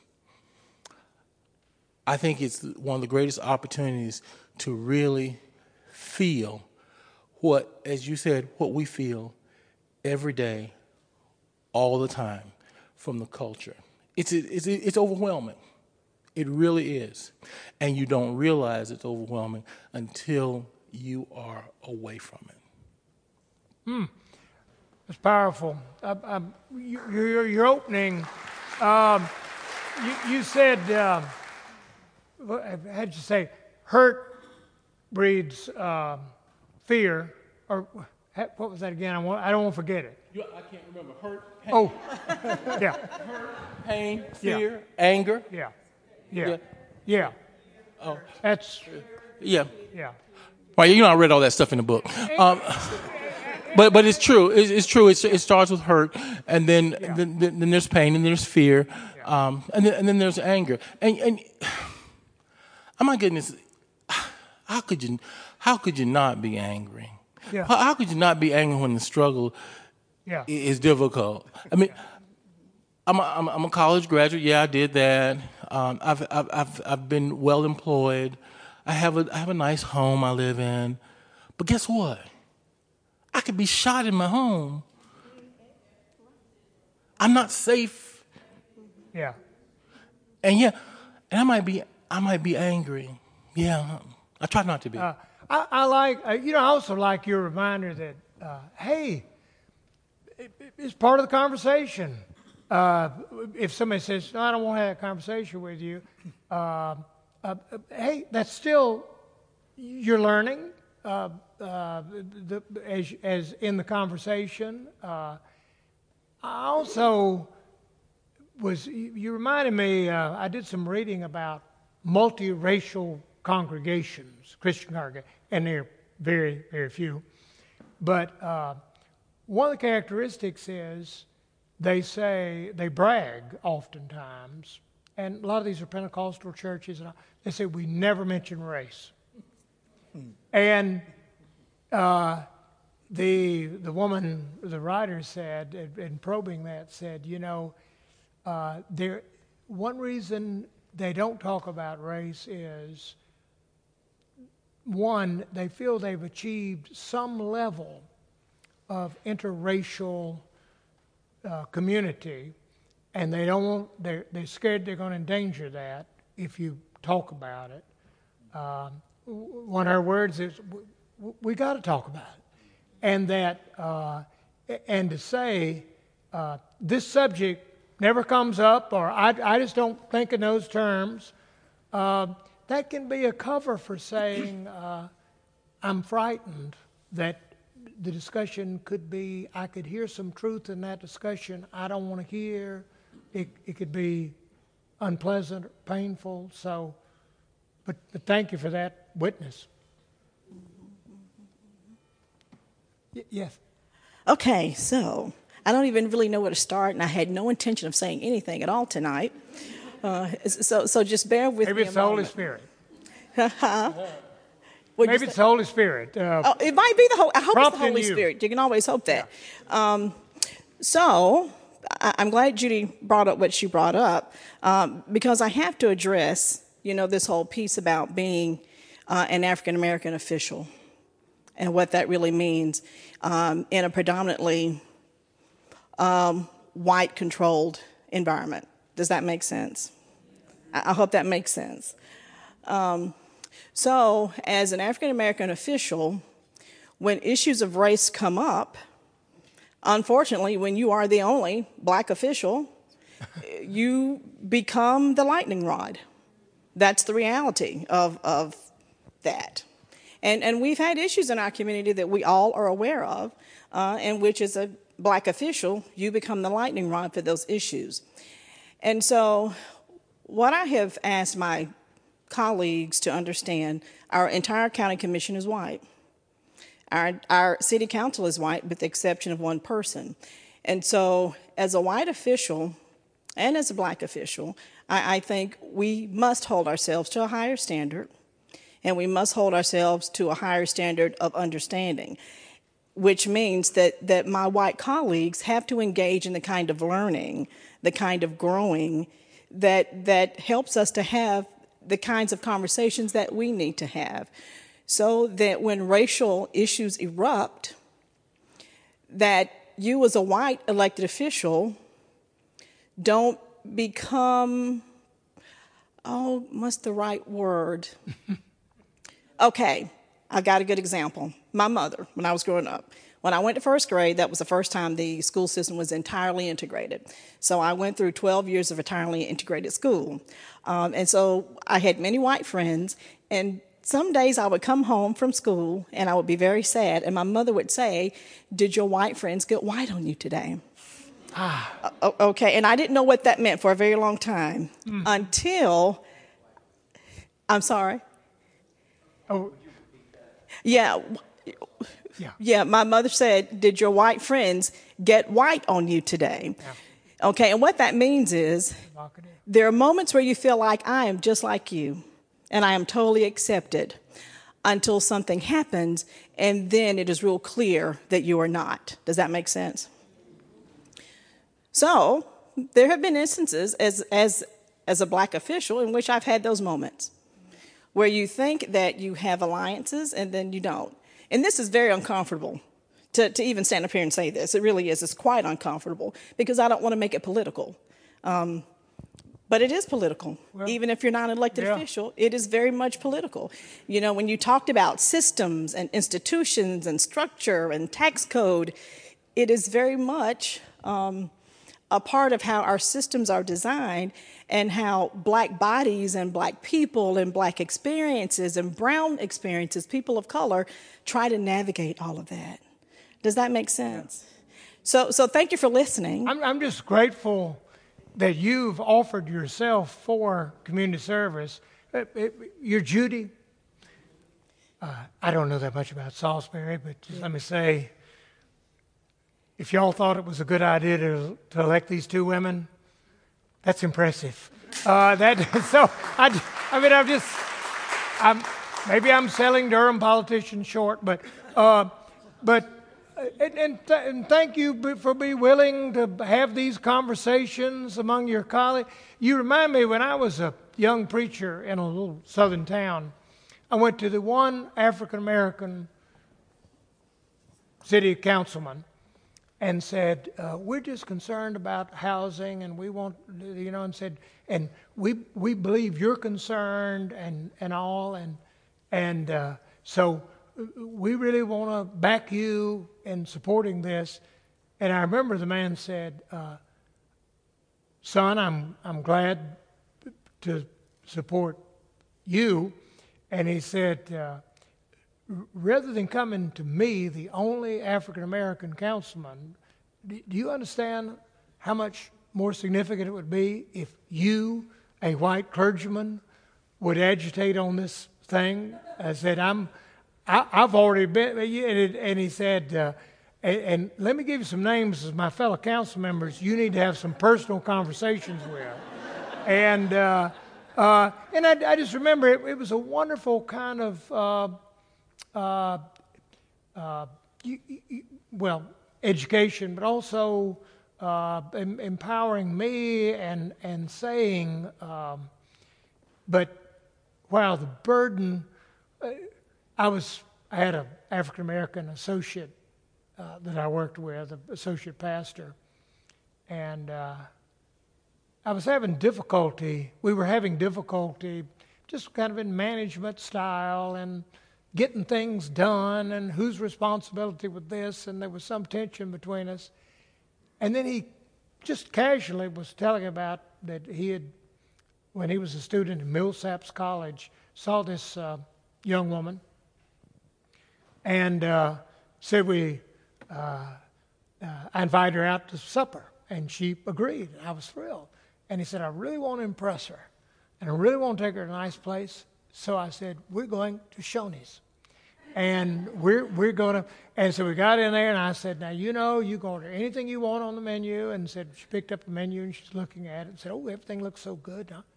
I think it's one of the greatest opportunities to really feel what, as you said, what we feel every day, all the time, from the culture. It's, it's, it's overwhelming. It really is. And you don't realize it's overwhelming until you are away from it. Hmm. It's powerful. Uh, um, you, your, your opening, um, you, you said, uh, how'd you say, hurt breeds uh, fear, or what was that again? I, want, I don't want to forget it. You, I can't remember. Hurt, pain. Oh, yeah. Hurt, pain, fear, Yeah. anger. Yeah. Yeah. Yeah. Yeah. Oh, That's, yeah. yeah. Well, you know, I read all that stuff in the book. Um, but but it's true. It's, it's true. It's, it starts with hurt, and then Yeah. then, then there's pain, and there's fear, um, and then and then there's anger. And and oh my goodness, how could you how could you not be angry? Yeah. How, how could you not be angry when the struggle Yeah. i- is difficult? I mean, I'm a, I'm a, I'm a college graduate. Yeah, I did that. Um, I've, I've I've I've been well employed. I have a I have a nice home I live in. But guess what? I could be shot in my home. I'm not safe. Yeah. And yeah, and I might be I might be angry. Yeah, I try not to be. Uh, I, I like, uh, you know, I also like your reminder that, uh, hey, it, it's part of the conversation. Uh, if somebody says, no, I don't want to have a conversation with you, uh, uh, hey, that's still, you're learning uh, uh, the, as, as in the conversation. Uh, I also was, you reminded me, uh, I did some reading about multiracial congregations, Christian congregations, and they're very, very few. But uh, one of the characteristics is they say, they brag oftentimes, and a lot of these are Pentecostal churches, and all, they say, we never mention race. Hmm. And uh, the the woman, the writer said, in probing that, said, you know, uh, there one reason they don't talk about race is, one, they feel they've achieved some level of interracial uh, community, and they don't want, they're, they're scared they're going to endanger that if you talk about it. Um, one of her words is, we, we got to talk about it. And that, uh, and to say, uh, this subject never comes up, or I, I just don't think in those terms, uh, that can be a cover for saying, uh, I'm frightened that the discussion could be, I could hear some truth in that discussion I don't want to hear. It, it could be unpleasant or painful. So, but, but thank you for that witness. Y- yes. Okay, so I don't even really know where to start, and I had no intention of saying anything at all tonight. Uh, so, so just bear with Maybe me. it's a the Holy moment. Spirit. What'd you Maybe it's say? the Holy Spirit. Uh, Oh, it might be the Holy. I hope it's the prompting Holy you. Spirit. You can always hope that. Um, so I, I'm glad Judy brought up what she brought up um, because I have to address, you know, this whole piece about being uh, an African American official and what that really means um, in a predominantly um, white-controlled environment. Does that make sense? I, I hope that makes sense. Um, so, as an African American official, when issues of race come up, unfortunately, when you are the only black official, you become the lightning rod. That's the reality of, of that. And, and we've had issues in our community that we all are aware of, uh, in which as a black official, you become the lightning rod for those issues. And so what I have asked my colleagues to understand, our entire county commission is white. Our, our city council is white with the exception of one person. And so as a white official and as a black official, I, I think we must hold ourselves to a higher standard, and we must hold ourselves to a higher standard of understanding, which means that, that my white colleagues have to engage in the kind of learning, the kind of growing that, that helps us to have the kinds of conversations that we need to have, so that when racial issues erupt, that you as a white elected official Don't become, oh, what's the right word? Okay, I got a good example. My mother, when I was growing up, when I went to first grade, that was the first time the school system was entirely integrated. So I went through twelve years of entirely integrated school. Um, and so I had many white friends, and some days I would come home from school and I would be very sad, and my mother would say, "Did your white friends get white on you today?" Ah. Uh, okay, and I didn't know what that meant for a very long time mm. until, I'm sorry. Oh, yeah. Yeah. Yeah, my mother said, "Did your white friends get white on you today?" Yeah. Okay, and what that means is there are moments where you feel like I am just like you and I am totally accepted until something happens, and then it is real clear that you are not. Does that make sense? So there have been instances as as as a black official in which I've had those moments where you think that you have alliances and then you don't. And this is very uncomfortable to, to even stand up here and say this. It really is. It's quite uncomfortable because I don't want to make it political. Um, but it is political. Well, even if you're not an elected yeah. official, it is very much political. You know, when you talked about systems and institutions and structure and tax code, it is very much um, a part of how our systems are designed and how black bodies and black people and black experiences and brown experiences, people of color, try to navigate all of that. Does that make sense? Yeah. So, so thank you for listening. I'm, I'm just grateful that you've offered yourself for community service. It, it, you're Judy. Uh, I don't know that much about Salisbury, but just let me say, if y'all thought it was a good idea to, to elect these two women, that's impressive. Uh, that so I, I mean I'm just I'm maybe I'm selling Durham politicians short, but uh, but and and, th- and thank you for being willing to have these conversations among your colleagues. You remind me when I was a young preacher in a little southern town, I went to the one African American city councilman and said, uh, we're just concerned about housing, and we want, you know, and said, and we we believe you're concerned, and, and all, and and uh, so we really want to back you in supporting this. And I remember the man said, uh, son, I'm I'm glad to support you. And he said, uh, rather than coming to me, the only African-American councilman, do you understand how much more significant it would be if you, a white clergyman, would agitate on this thing? I said, I'm, I, I've already been, and he said, uh, and, and let me give you some names of my fellow council members you need to have some personal conversations with. and uh, uh, and I, I just remember it, it was a wonderful kind of, uh, Uh, uh, you, you, well, education, but also uh, em- empowering me and and saying, um, but while the burden, uh, I was, I had an African American associate uh, that I worked with, an associate pastor, and uh, I was having difficulty. We were having difficulty, just kind of in management style and getting things done and whose responsibility with this, and there was some tension between us. And then he just casually was telling about that he had, when he was a student in Millsaps College, saw this uh, young woman and uh, said we, uh, uh, I invited her out to supper, and she agreed. I was thrilled. And he said, I really want to impress her, and I really want to take her to a nice place. So I said, we're going to Shoney's. And we're we're going to, and so we got in there, and I said, now, you know, you can order anything you want on the menu. And said, she picked up the menu, and she's looking at it and said, oh, everything looks so good. Huh?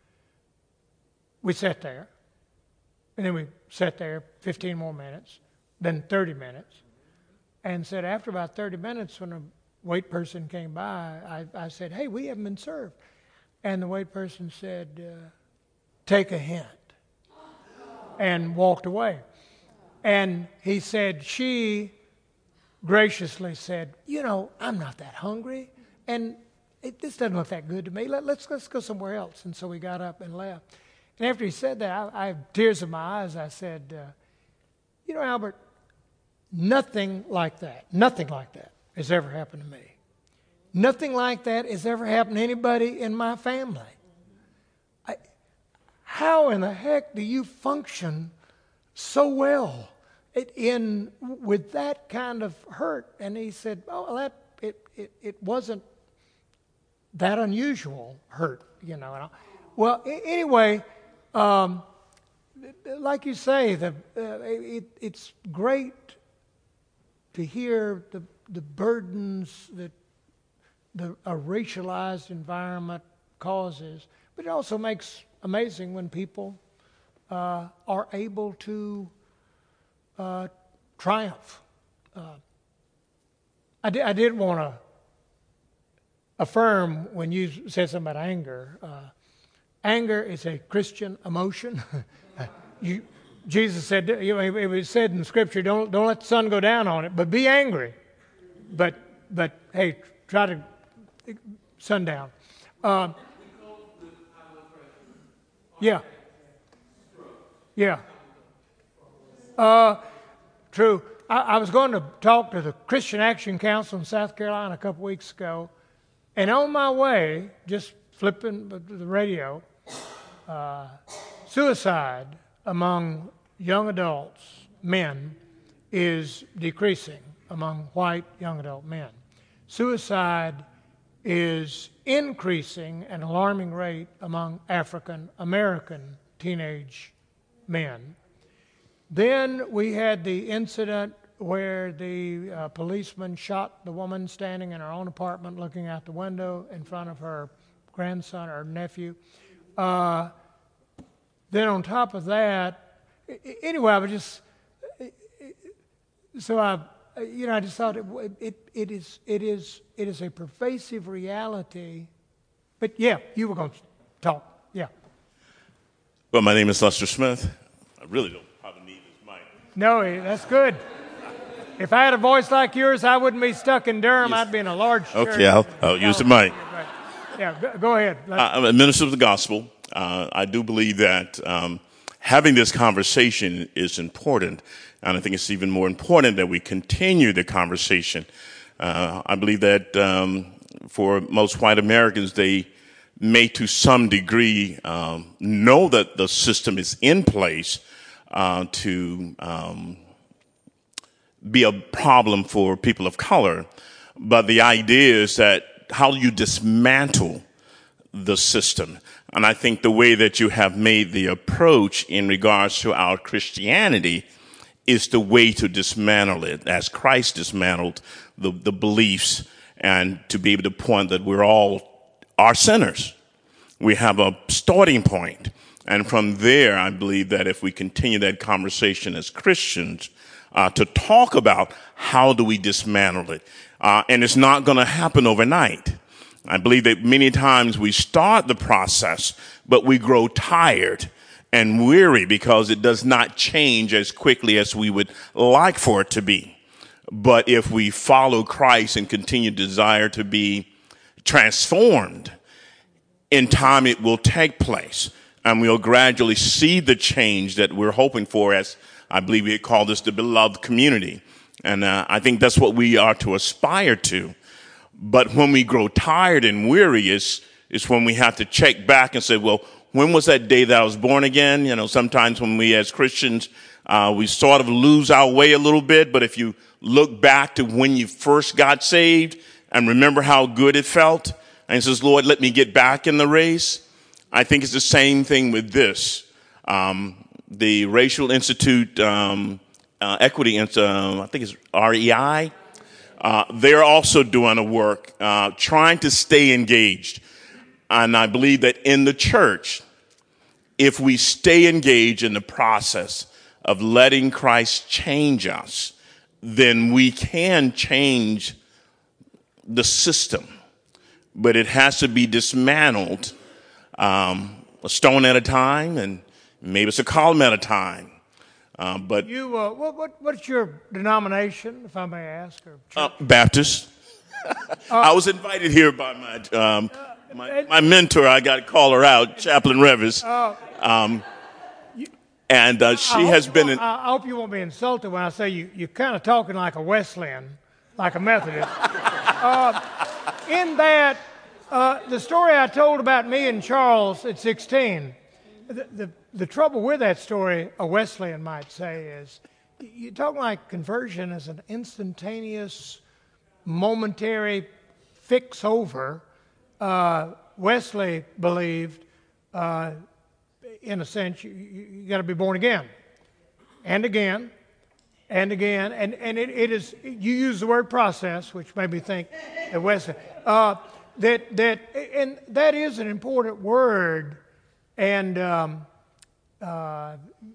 We sat there, and then we sat there fifteen more minutes, then thirty minutes, and said after about thirty minutes, when a wait person came by, I, I said, hey, we haven't been served. And the wait person said, uh, take a hint, and walked away. And he said, she graciously said, you know, I'm not that hungry. And it, this doesn't look that good to me. Let, let's let's go somewhere else. And so we got up and left. And after he said that, I, I have tears in my eyes. I said, uh, you know, Albert, nothing like that, nothing like that has ever happened to me. Nothing like that has ever happened to anybody in my family. I, how in the heck do you function so well in with that kind of hurt? And he said, oh, that it it, it wasn't that unusual hurt, you know. And I, well, anyway, um, like you say, the uh, it, it's great to hear the the burdens that the a racialized environment causes, but it also makes amazing when people uh, are able to uh, triumph. Uh, I, di- I did want to affirm when you said something about anger. Uh, anger is a Christian emotion. you, Jesus said, you know, it was said in Scripture, don't don't let the sun go down on it, but be angry. But but hey, try to sundown. Uh, yeah. Yeah. Uh, true. I, I was going to talk to the Christian Action Council in South Carolina a couple weeks ago, and on my way, just flipping the radio, uh, suicide among young adults, men, is decreasing among white young adult men. Suicide is increasing at an alarming rate among African American teenage men. Then we had the incident where the uh, policeman shot the woman standing in her own apartment looking out the window in front of her grandson or nephew. Uh, then on top of that, anyway, I was just, so I, you know, I just thought it, it, it is, it is, it is a pervasive reality. But yeah, you were going to talk. Yeah. Well, my name is Lester Smith. I really don't probably need this mic. No, that's good. If I had a voice like yours, I wouldn't be stuck in Durham. Yes. I'd be in a large church. Okay, I'll, I'll use the mic. Yeah, go, go ahead. I- I'm a minister of the gospel. Uh, I do believe that um, having this conversation is important, and I think it's even more important that we continue the conversation. Uh, I believe that um, for most white Americans, they may to some degree um, know that the system is in place uh, to um, be a problem for people of color. But the idea is that how do you dismantle the system? And I think the way that you have made the approach in regards to our Christianity is the way to dismantle it, as Christ dismantled the, the beliefs, and to be able to point that we're all are sinners. We have a starting point. And from there, I believe that if we continue that conversation as Christians, uh, to talk about how do we dismantle it, uh, and it's not going to happen overnight. I believe that many times we start the process, but we grow tired and weary because it does not change as quickly as we would like for it to be. But if we follow Christ and continue to desire to be transformed, in time it will take place, and we'll gradually see the change that we're hoping for, as I believe we call this the beloved community. And uh, I think that's what we are to aspire to. But when we grow tired and weary is, is when we have to check back and say, well, when was that day that I was born again? You know, sometimes when we as Christians, uh, we sort of lose our way a little bit. But if you look back to when you first got saved and remember how good it felt, and says, Lord, let me get back in the race. I think it's the same thing with this. Um, the Racial Institute, um, uh, Equity, uh, I think it's R E I, uh, they're also doing a work, uh, trying to stay engaged. And I believe that in the church, if we stay engaged in the process of letting Christ change us, then we can change the system. But it has to be dismantled um, a stone at a time, and maybe it's a column at a time. Uh, but you, uh, what, what, what's your denomination, if I may ask? Or uh, Baptist. I was invited here by my, um, my my mentor. I got to call her out, Chaplain Revis. Um, and uh, she has been. In, I hope you won't be insulted when I say you, you're kind of talking like a Wesleyan, like a Methodist. uh, in that, uh, the story I told about me and Charles at sixteen, the, the, the trouble with that story, a Wesleyan might say, is you talk like conversion as an instantaneous, momentary fix over. Uh, Wesley believed, uh, in a sense, you, you, you got to be born again, and again, and again, and and it, it is. You use the word process, which made me think that Wesley uh, that that and that is an important word, and um, uh,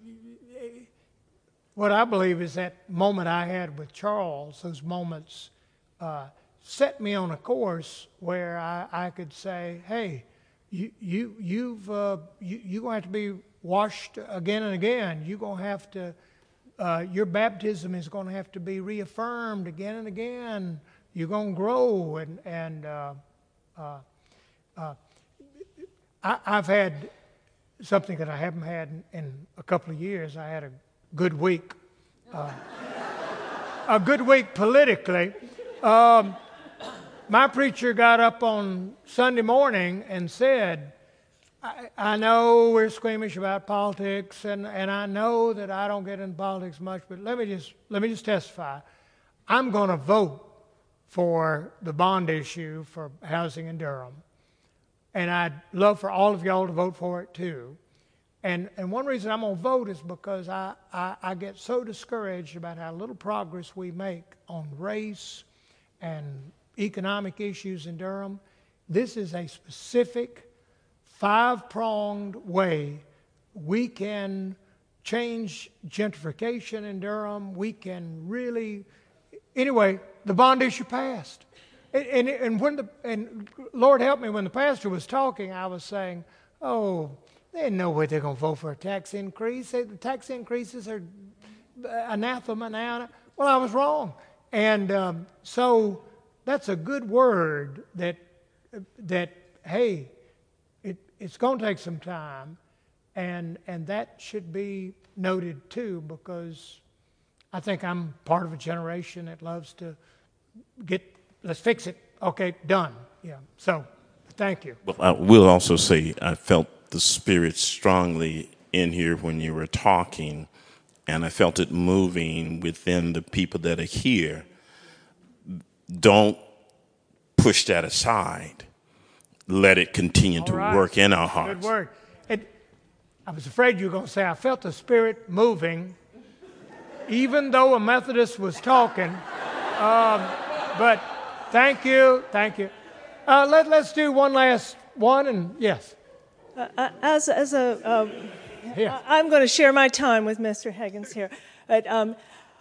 what I believe is that moment I had with Charles. Those moments uh, set me on a course where I, I could say, hey. You you you've uh, you you're gonna have to be washed again and again. You're gonna have to uh, your baptism is gonna have to be reaffirmed again and again. You're gonna grow and and uh, uh, uh, I, I've had something that I haven't had in, in a couple of years. I had a good week, uh, a good week politically. Um, My preacher got up on Sunday morning and said, I, I know we're squeamish about politics, and, and I know that I don't get into politics much, but let me just let me just testify. I'm going to vote for the bond issue for housing in Durham, and I'd love for all of y'all to vote for it too. And and one reason I'm going to vote is because I, I, I get so discouraged about how little progress we make on race and economic issues in Durham. This is a specific, five-pronged way we can change gentrification in Durham. We can really, anyway, the bond issue passed. And, and, and when the and Lord help me, when the pastor was talking, I was saying, oh, there's no way they're going to vote for a tax increase. The tax increases are anathema now. Well, I was wrong. And um, so that's a good word that, that hey, it, it's going to take some time, and and that should be noted too, because I think I'm part of a generation that loves to get, let's fix it, okay, done. Yeah, so thank you. Well, I will also say I felt the Spirit strongly in here when you were talking, and I felt it moving within the people that are here. Don't push that aside. Let it continue All to right. work in our hearts. Good word. It, I was afraid you were going to say, I felt the Spirit moving, even though a Methodist was talking. Um, but thank you, thank you. Uh, let, let's do one last one, and yes. Uh, as as a, um, Here. I'm going to share my time with Mister Higgins here. But, um,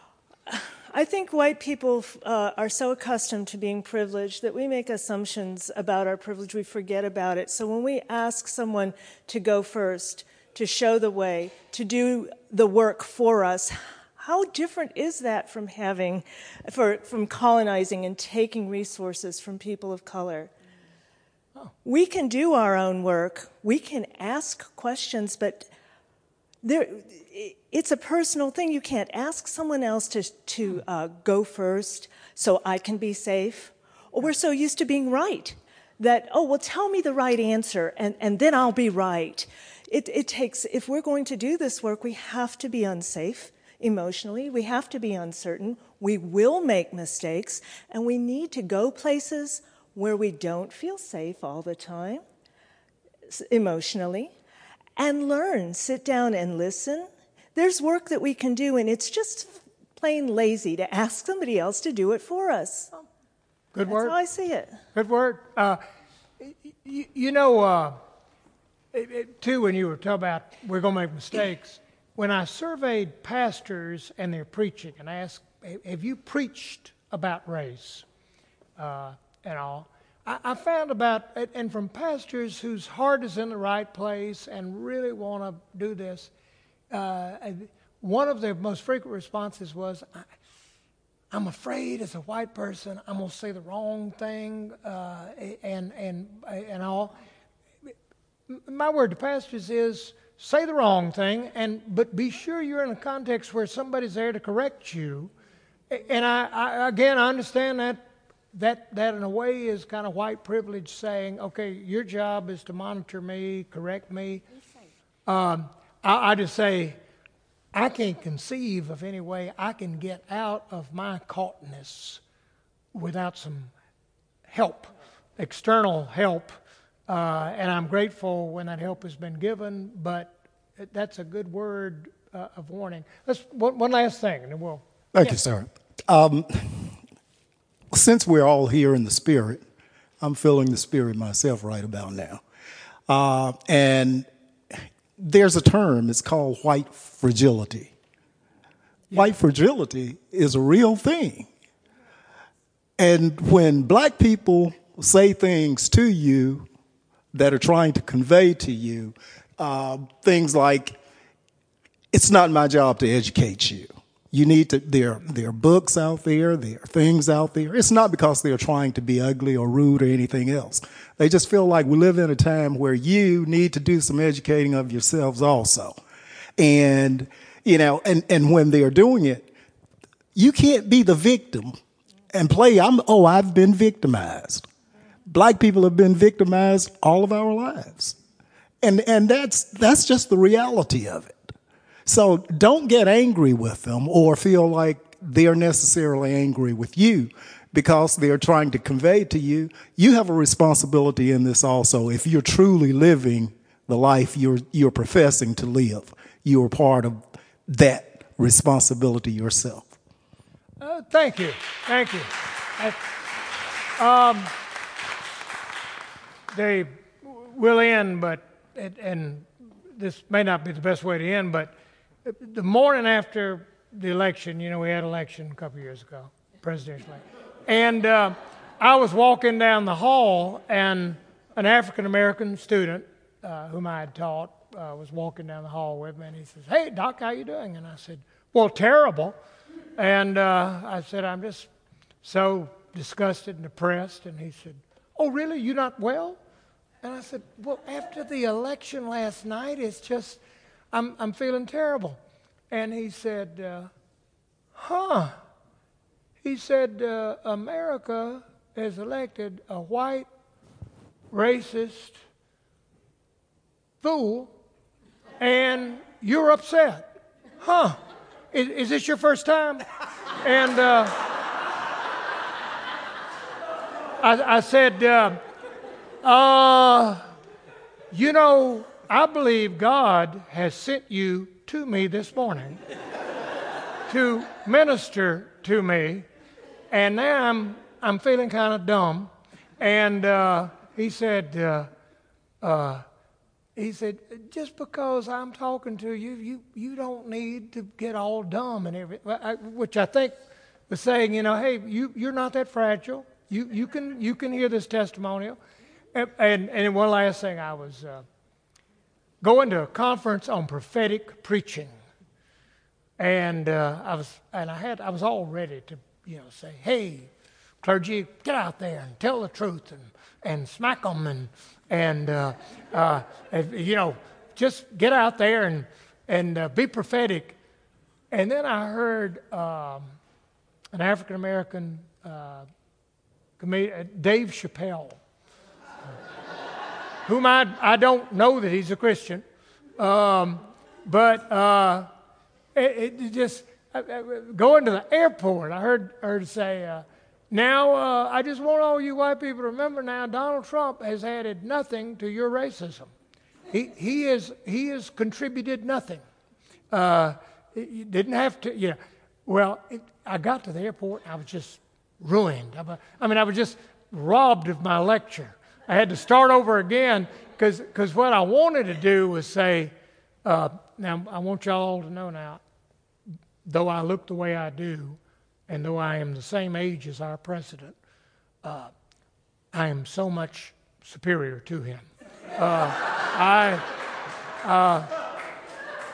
I think white people uh, are so accustomed to being privileged that we make assumptions about our privilege. We forget about it. So when we ask someone to go first, to show the way, to do the work for us, how different is that from having, for, from colonizing and taking resources from people of color? Oh. We can do our own work. We can ask questions, but there, it's a personal thing. You can't ask someone else to, to uh, go first so I can be safe. Or we're so used to being right that, oh, well, tell me the right answer, and, and then I'll be right. It, it takes, if we're going to do this work, we have to be unsafe emotionally. We have to be uncertain. We will make mistakes, and we need to go places where we don't feel safe all the time emotionally. And learn, sit down and listen. There's work that we can do, and it's just plain lazy to ask somebody else to do it for us. Good That's word. how I see it. Good word. Uh, you, you know, uh, it, it, too, when you were talking about we're going to make mistakes, when I surveyed pastors and their preaching and asked, have you preached about race uh, and all, I, I found about, and from pastors whose heart is in the right place and really want to do this, uh, one of the most frequent responses was, I, I'm afraid as a white person I'm going to say the wrong thing uh, and, and, and all. My word to pastors is say the wrong thing, and but be sure you're in a context where somebody's there to correct you. And I, I again, I understand that that that in a way is kind of white privilege, saying, okay, your job is to monitor me, correct me. Um, I, I just say, I can't conceive of any way I can get out of my caughtness without some help, external help. Uh, and I'm grateful when that help has been given, but that's a good word uh, of warning. Let's one, one last thing, and then we'll. Thank yeah. you, sir. Um, since we're all here in the Spirit, I'm feeling the Spirit myself right about now. Uh, and there's a term, it's called white fragility. Yeah. White fragility is a real thing. And when black people say things to you that are trying to convey to you uh, things like, it's not my job to educate you. You need to, there, there are books out there, there are things out there. It's not because they're trying to be ugly or rude or anything else. They just feel like we live in a time where you need to do some educating of yourselves also. And, you know, and, and when they're doing it, you can't be the victim and play, I'm, oh, I've been victimized. Black people have been victimized all of our lives. And and that's that's just the reality of it. So don't get angry with them or feel like they're necessarily angry with you because they're trying to convey to you. You have a responsibility in this also. If you're truly living the life you're you're professing to live, you're part of that responsibility yourself. Uh, thank you. Thank you. I, um, They will end, but it, and this may not be the best way to end, but the morning after the election, you know, we had an election a couple years ago, presidential election, and uh, I was walking down the hall, and an African-American student uh, whom I had taught uh, was walking down the hall with me, and he says, "Hey, Doc, how you doing?" And I said, "Well, terrible." And uh, I said, "I'm just so disgusted and depressed." And he said, "Oh, really? You're not well?" And I said, "Well, after the election last night, it's just, I'm I'm feeling terrible." And he said, uh, huh. He said, uh, America has elected a white, racist fool, and you're upset. Huh. Is, is this your first time? And uh, I, I said, uh, uh, you know, I believe God has sent you to me this morning to minister to me, and now I'm I'm feeling kind of dumb. And uh, he said, uh, uh, he said, just because I'm talking to you, you you don't need to get all dumb and everything. Which I think was saying, you know, hey, you you're not that fragile. You you can you can hear this testimonial. And and, and one last thing, I was uh, going to a conference on prophetic preaching, and uh, I was and I had I was all ready to you know say, hey, clergy, get out there and tell the truth and and smack them and and uh, uh, you know just get out there and and uh, be prophetic. And then I heard um, an African American uh, comedian, Dave Chappelle, whom I, I don't know that he's a Christian, um, but uh, it, it just uh, going to the airport, I heard heard say, uh, now uh, I just want all you white people to remember now, Donald Trump has added nothing to your racism. He he is he has contributed nothing. Uh, you didn't have to, you know. Well, it, I got to the airport, and I was just ruined. I, I mean, I was just robbed of my lecture. I had to start over again because because what I wanted to do was say, uh, now I want y'all to know now, though I look the way I do, and though I am the same age as our president, uh, I am so much superior to him. Uh, I, uh,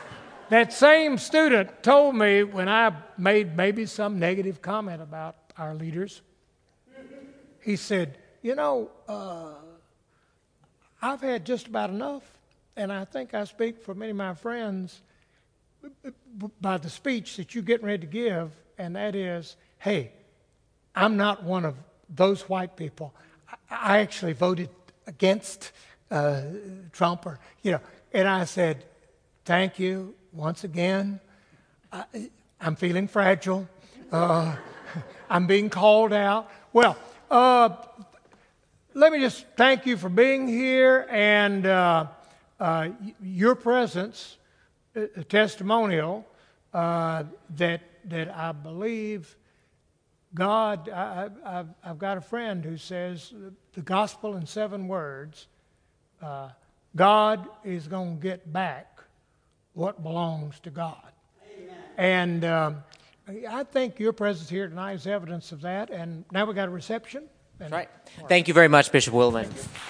that same student told me when I made maybe some negative comment about our leaders, he said, you know, uh, I've had just about enough, and I think I speak for many of my friends by the speech that you're getting ready to give, and that is, hey, I'm not one of those white people. I actually voted against uh, Trump, or, you know, and I said, thank you once again. I, I'm feeling fragile. Uh, I'm being called out. Well, uh, let me just thank you for being here, and uh, uh, your presence, a testimonial uh, that that I believe God. I, I, I've got a friend who says the gospel in seven words. Uh, God is going to get back what belongs to God. Amen. And um, I think your presence here tonight is evidence of that. And now we got a reception. That's right. Thank you very much, Bishop Willman.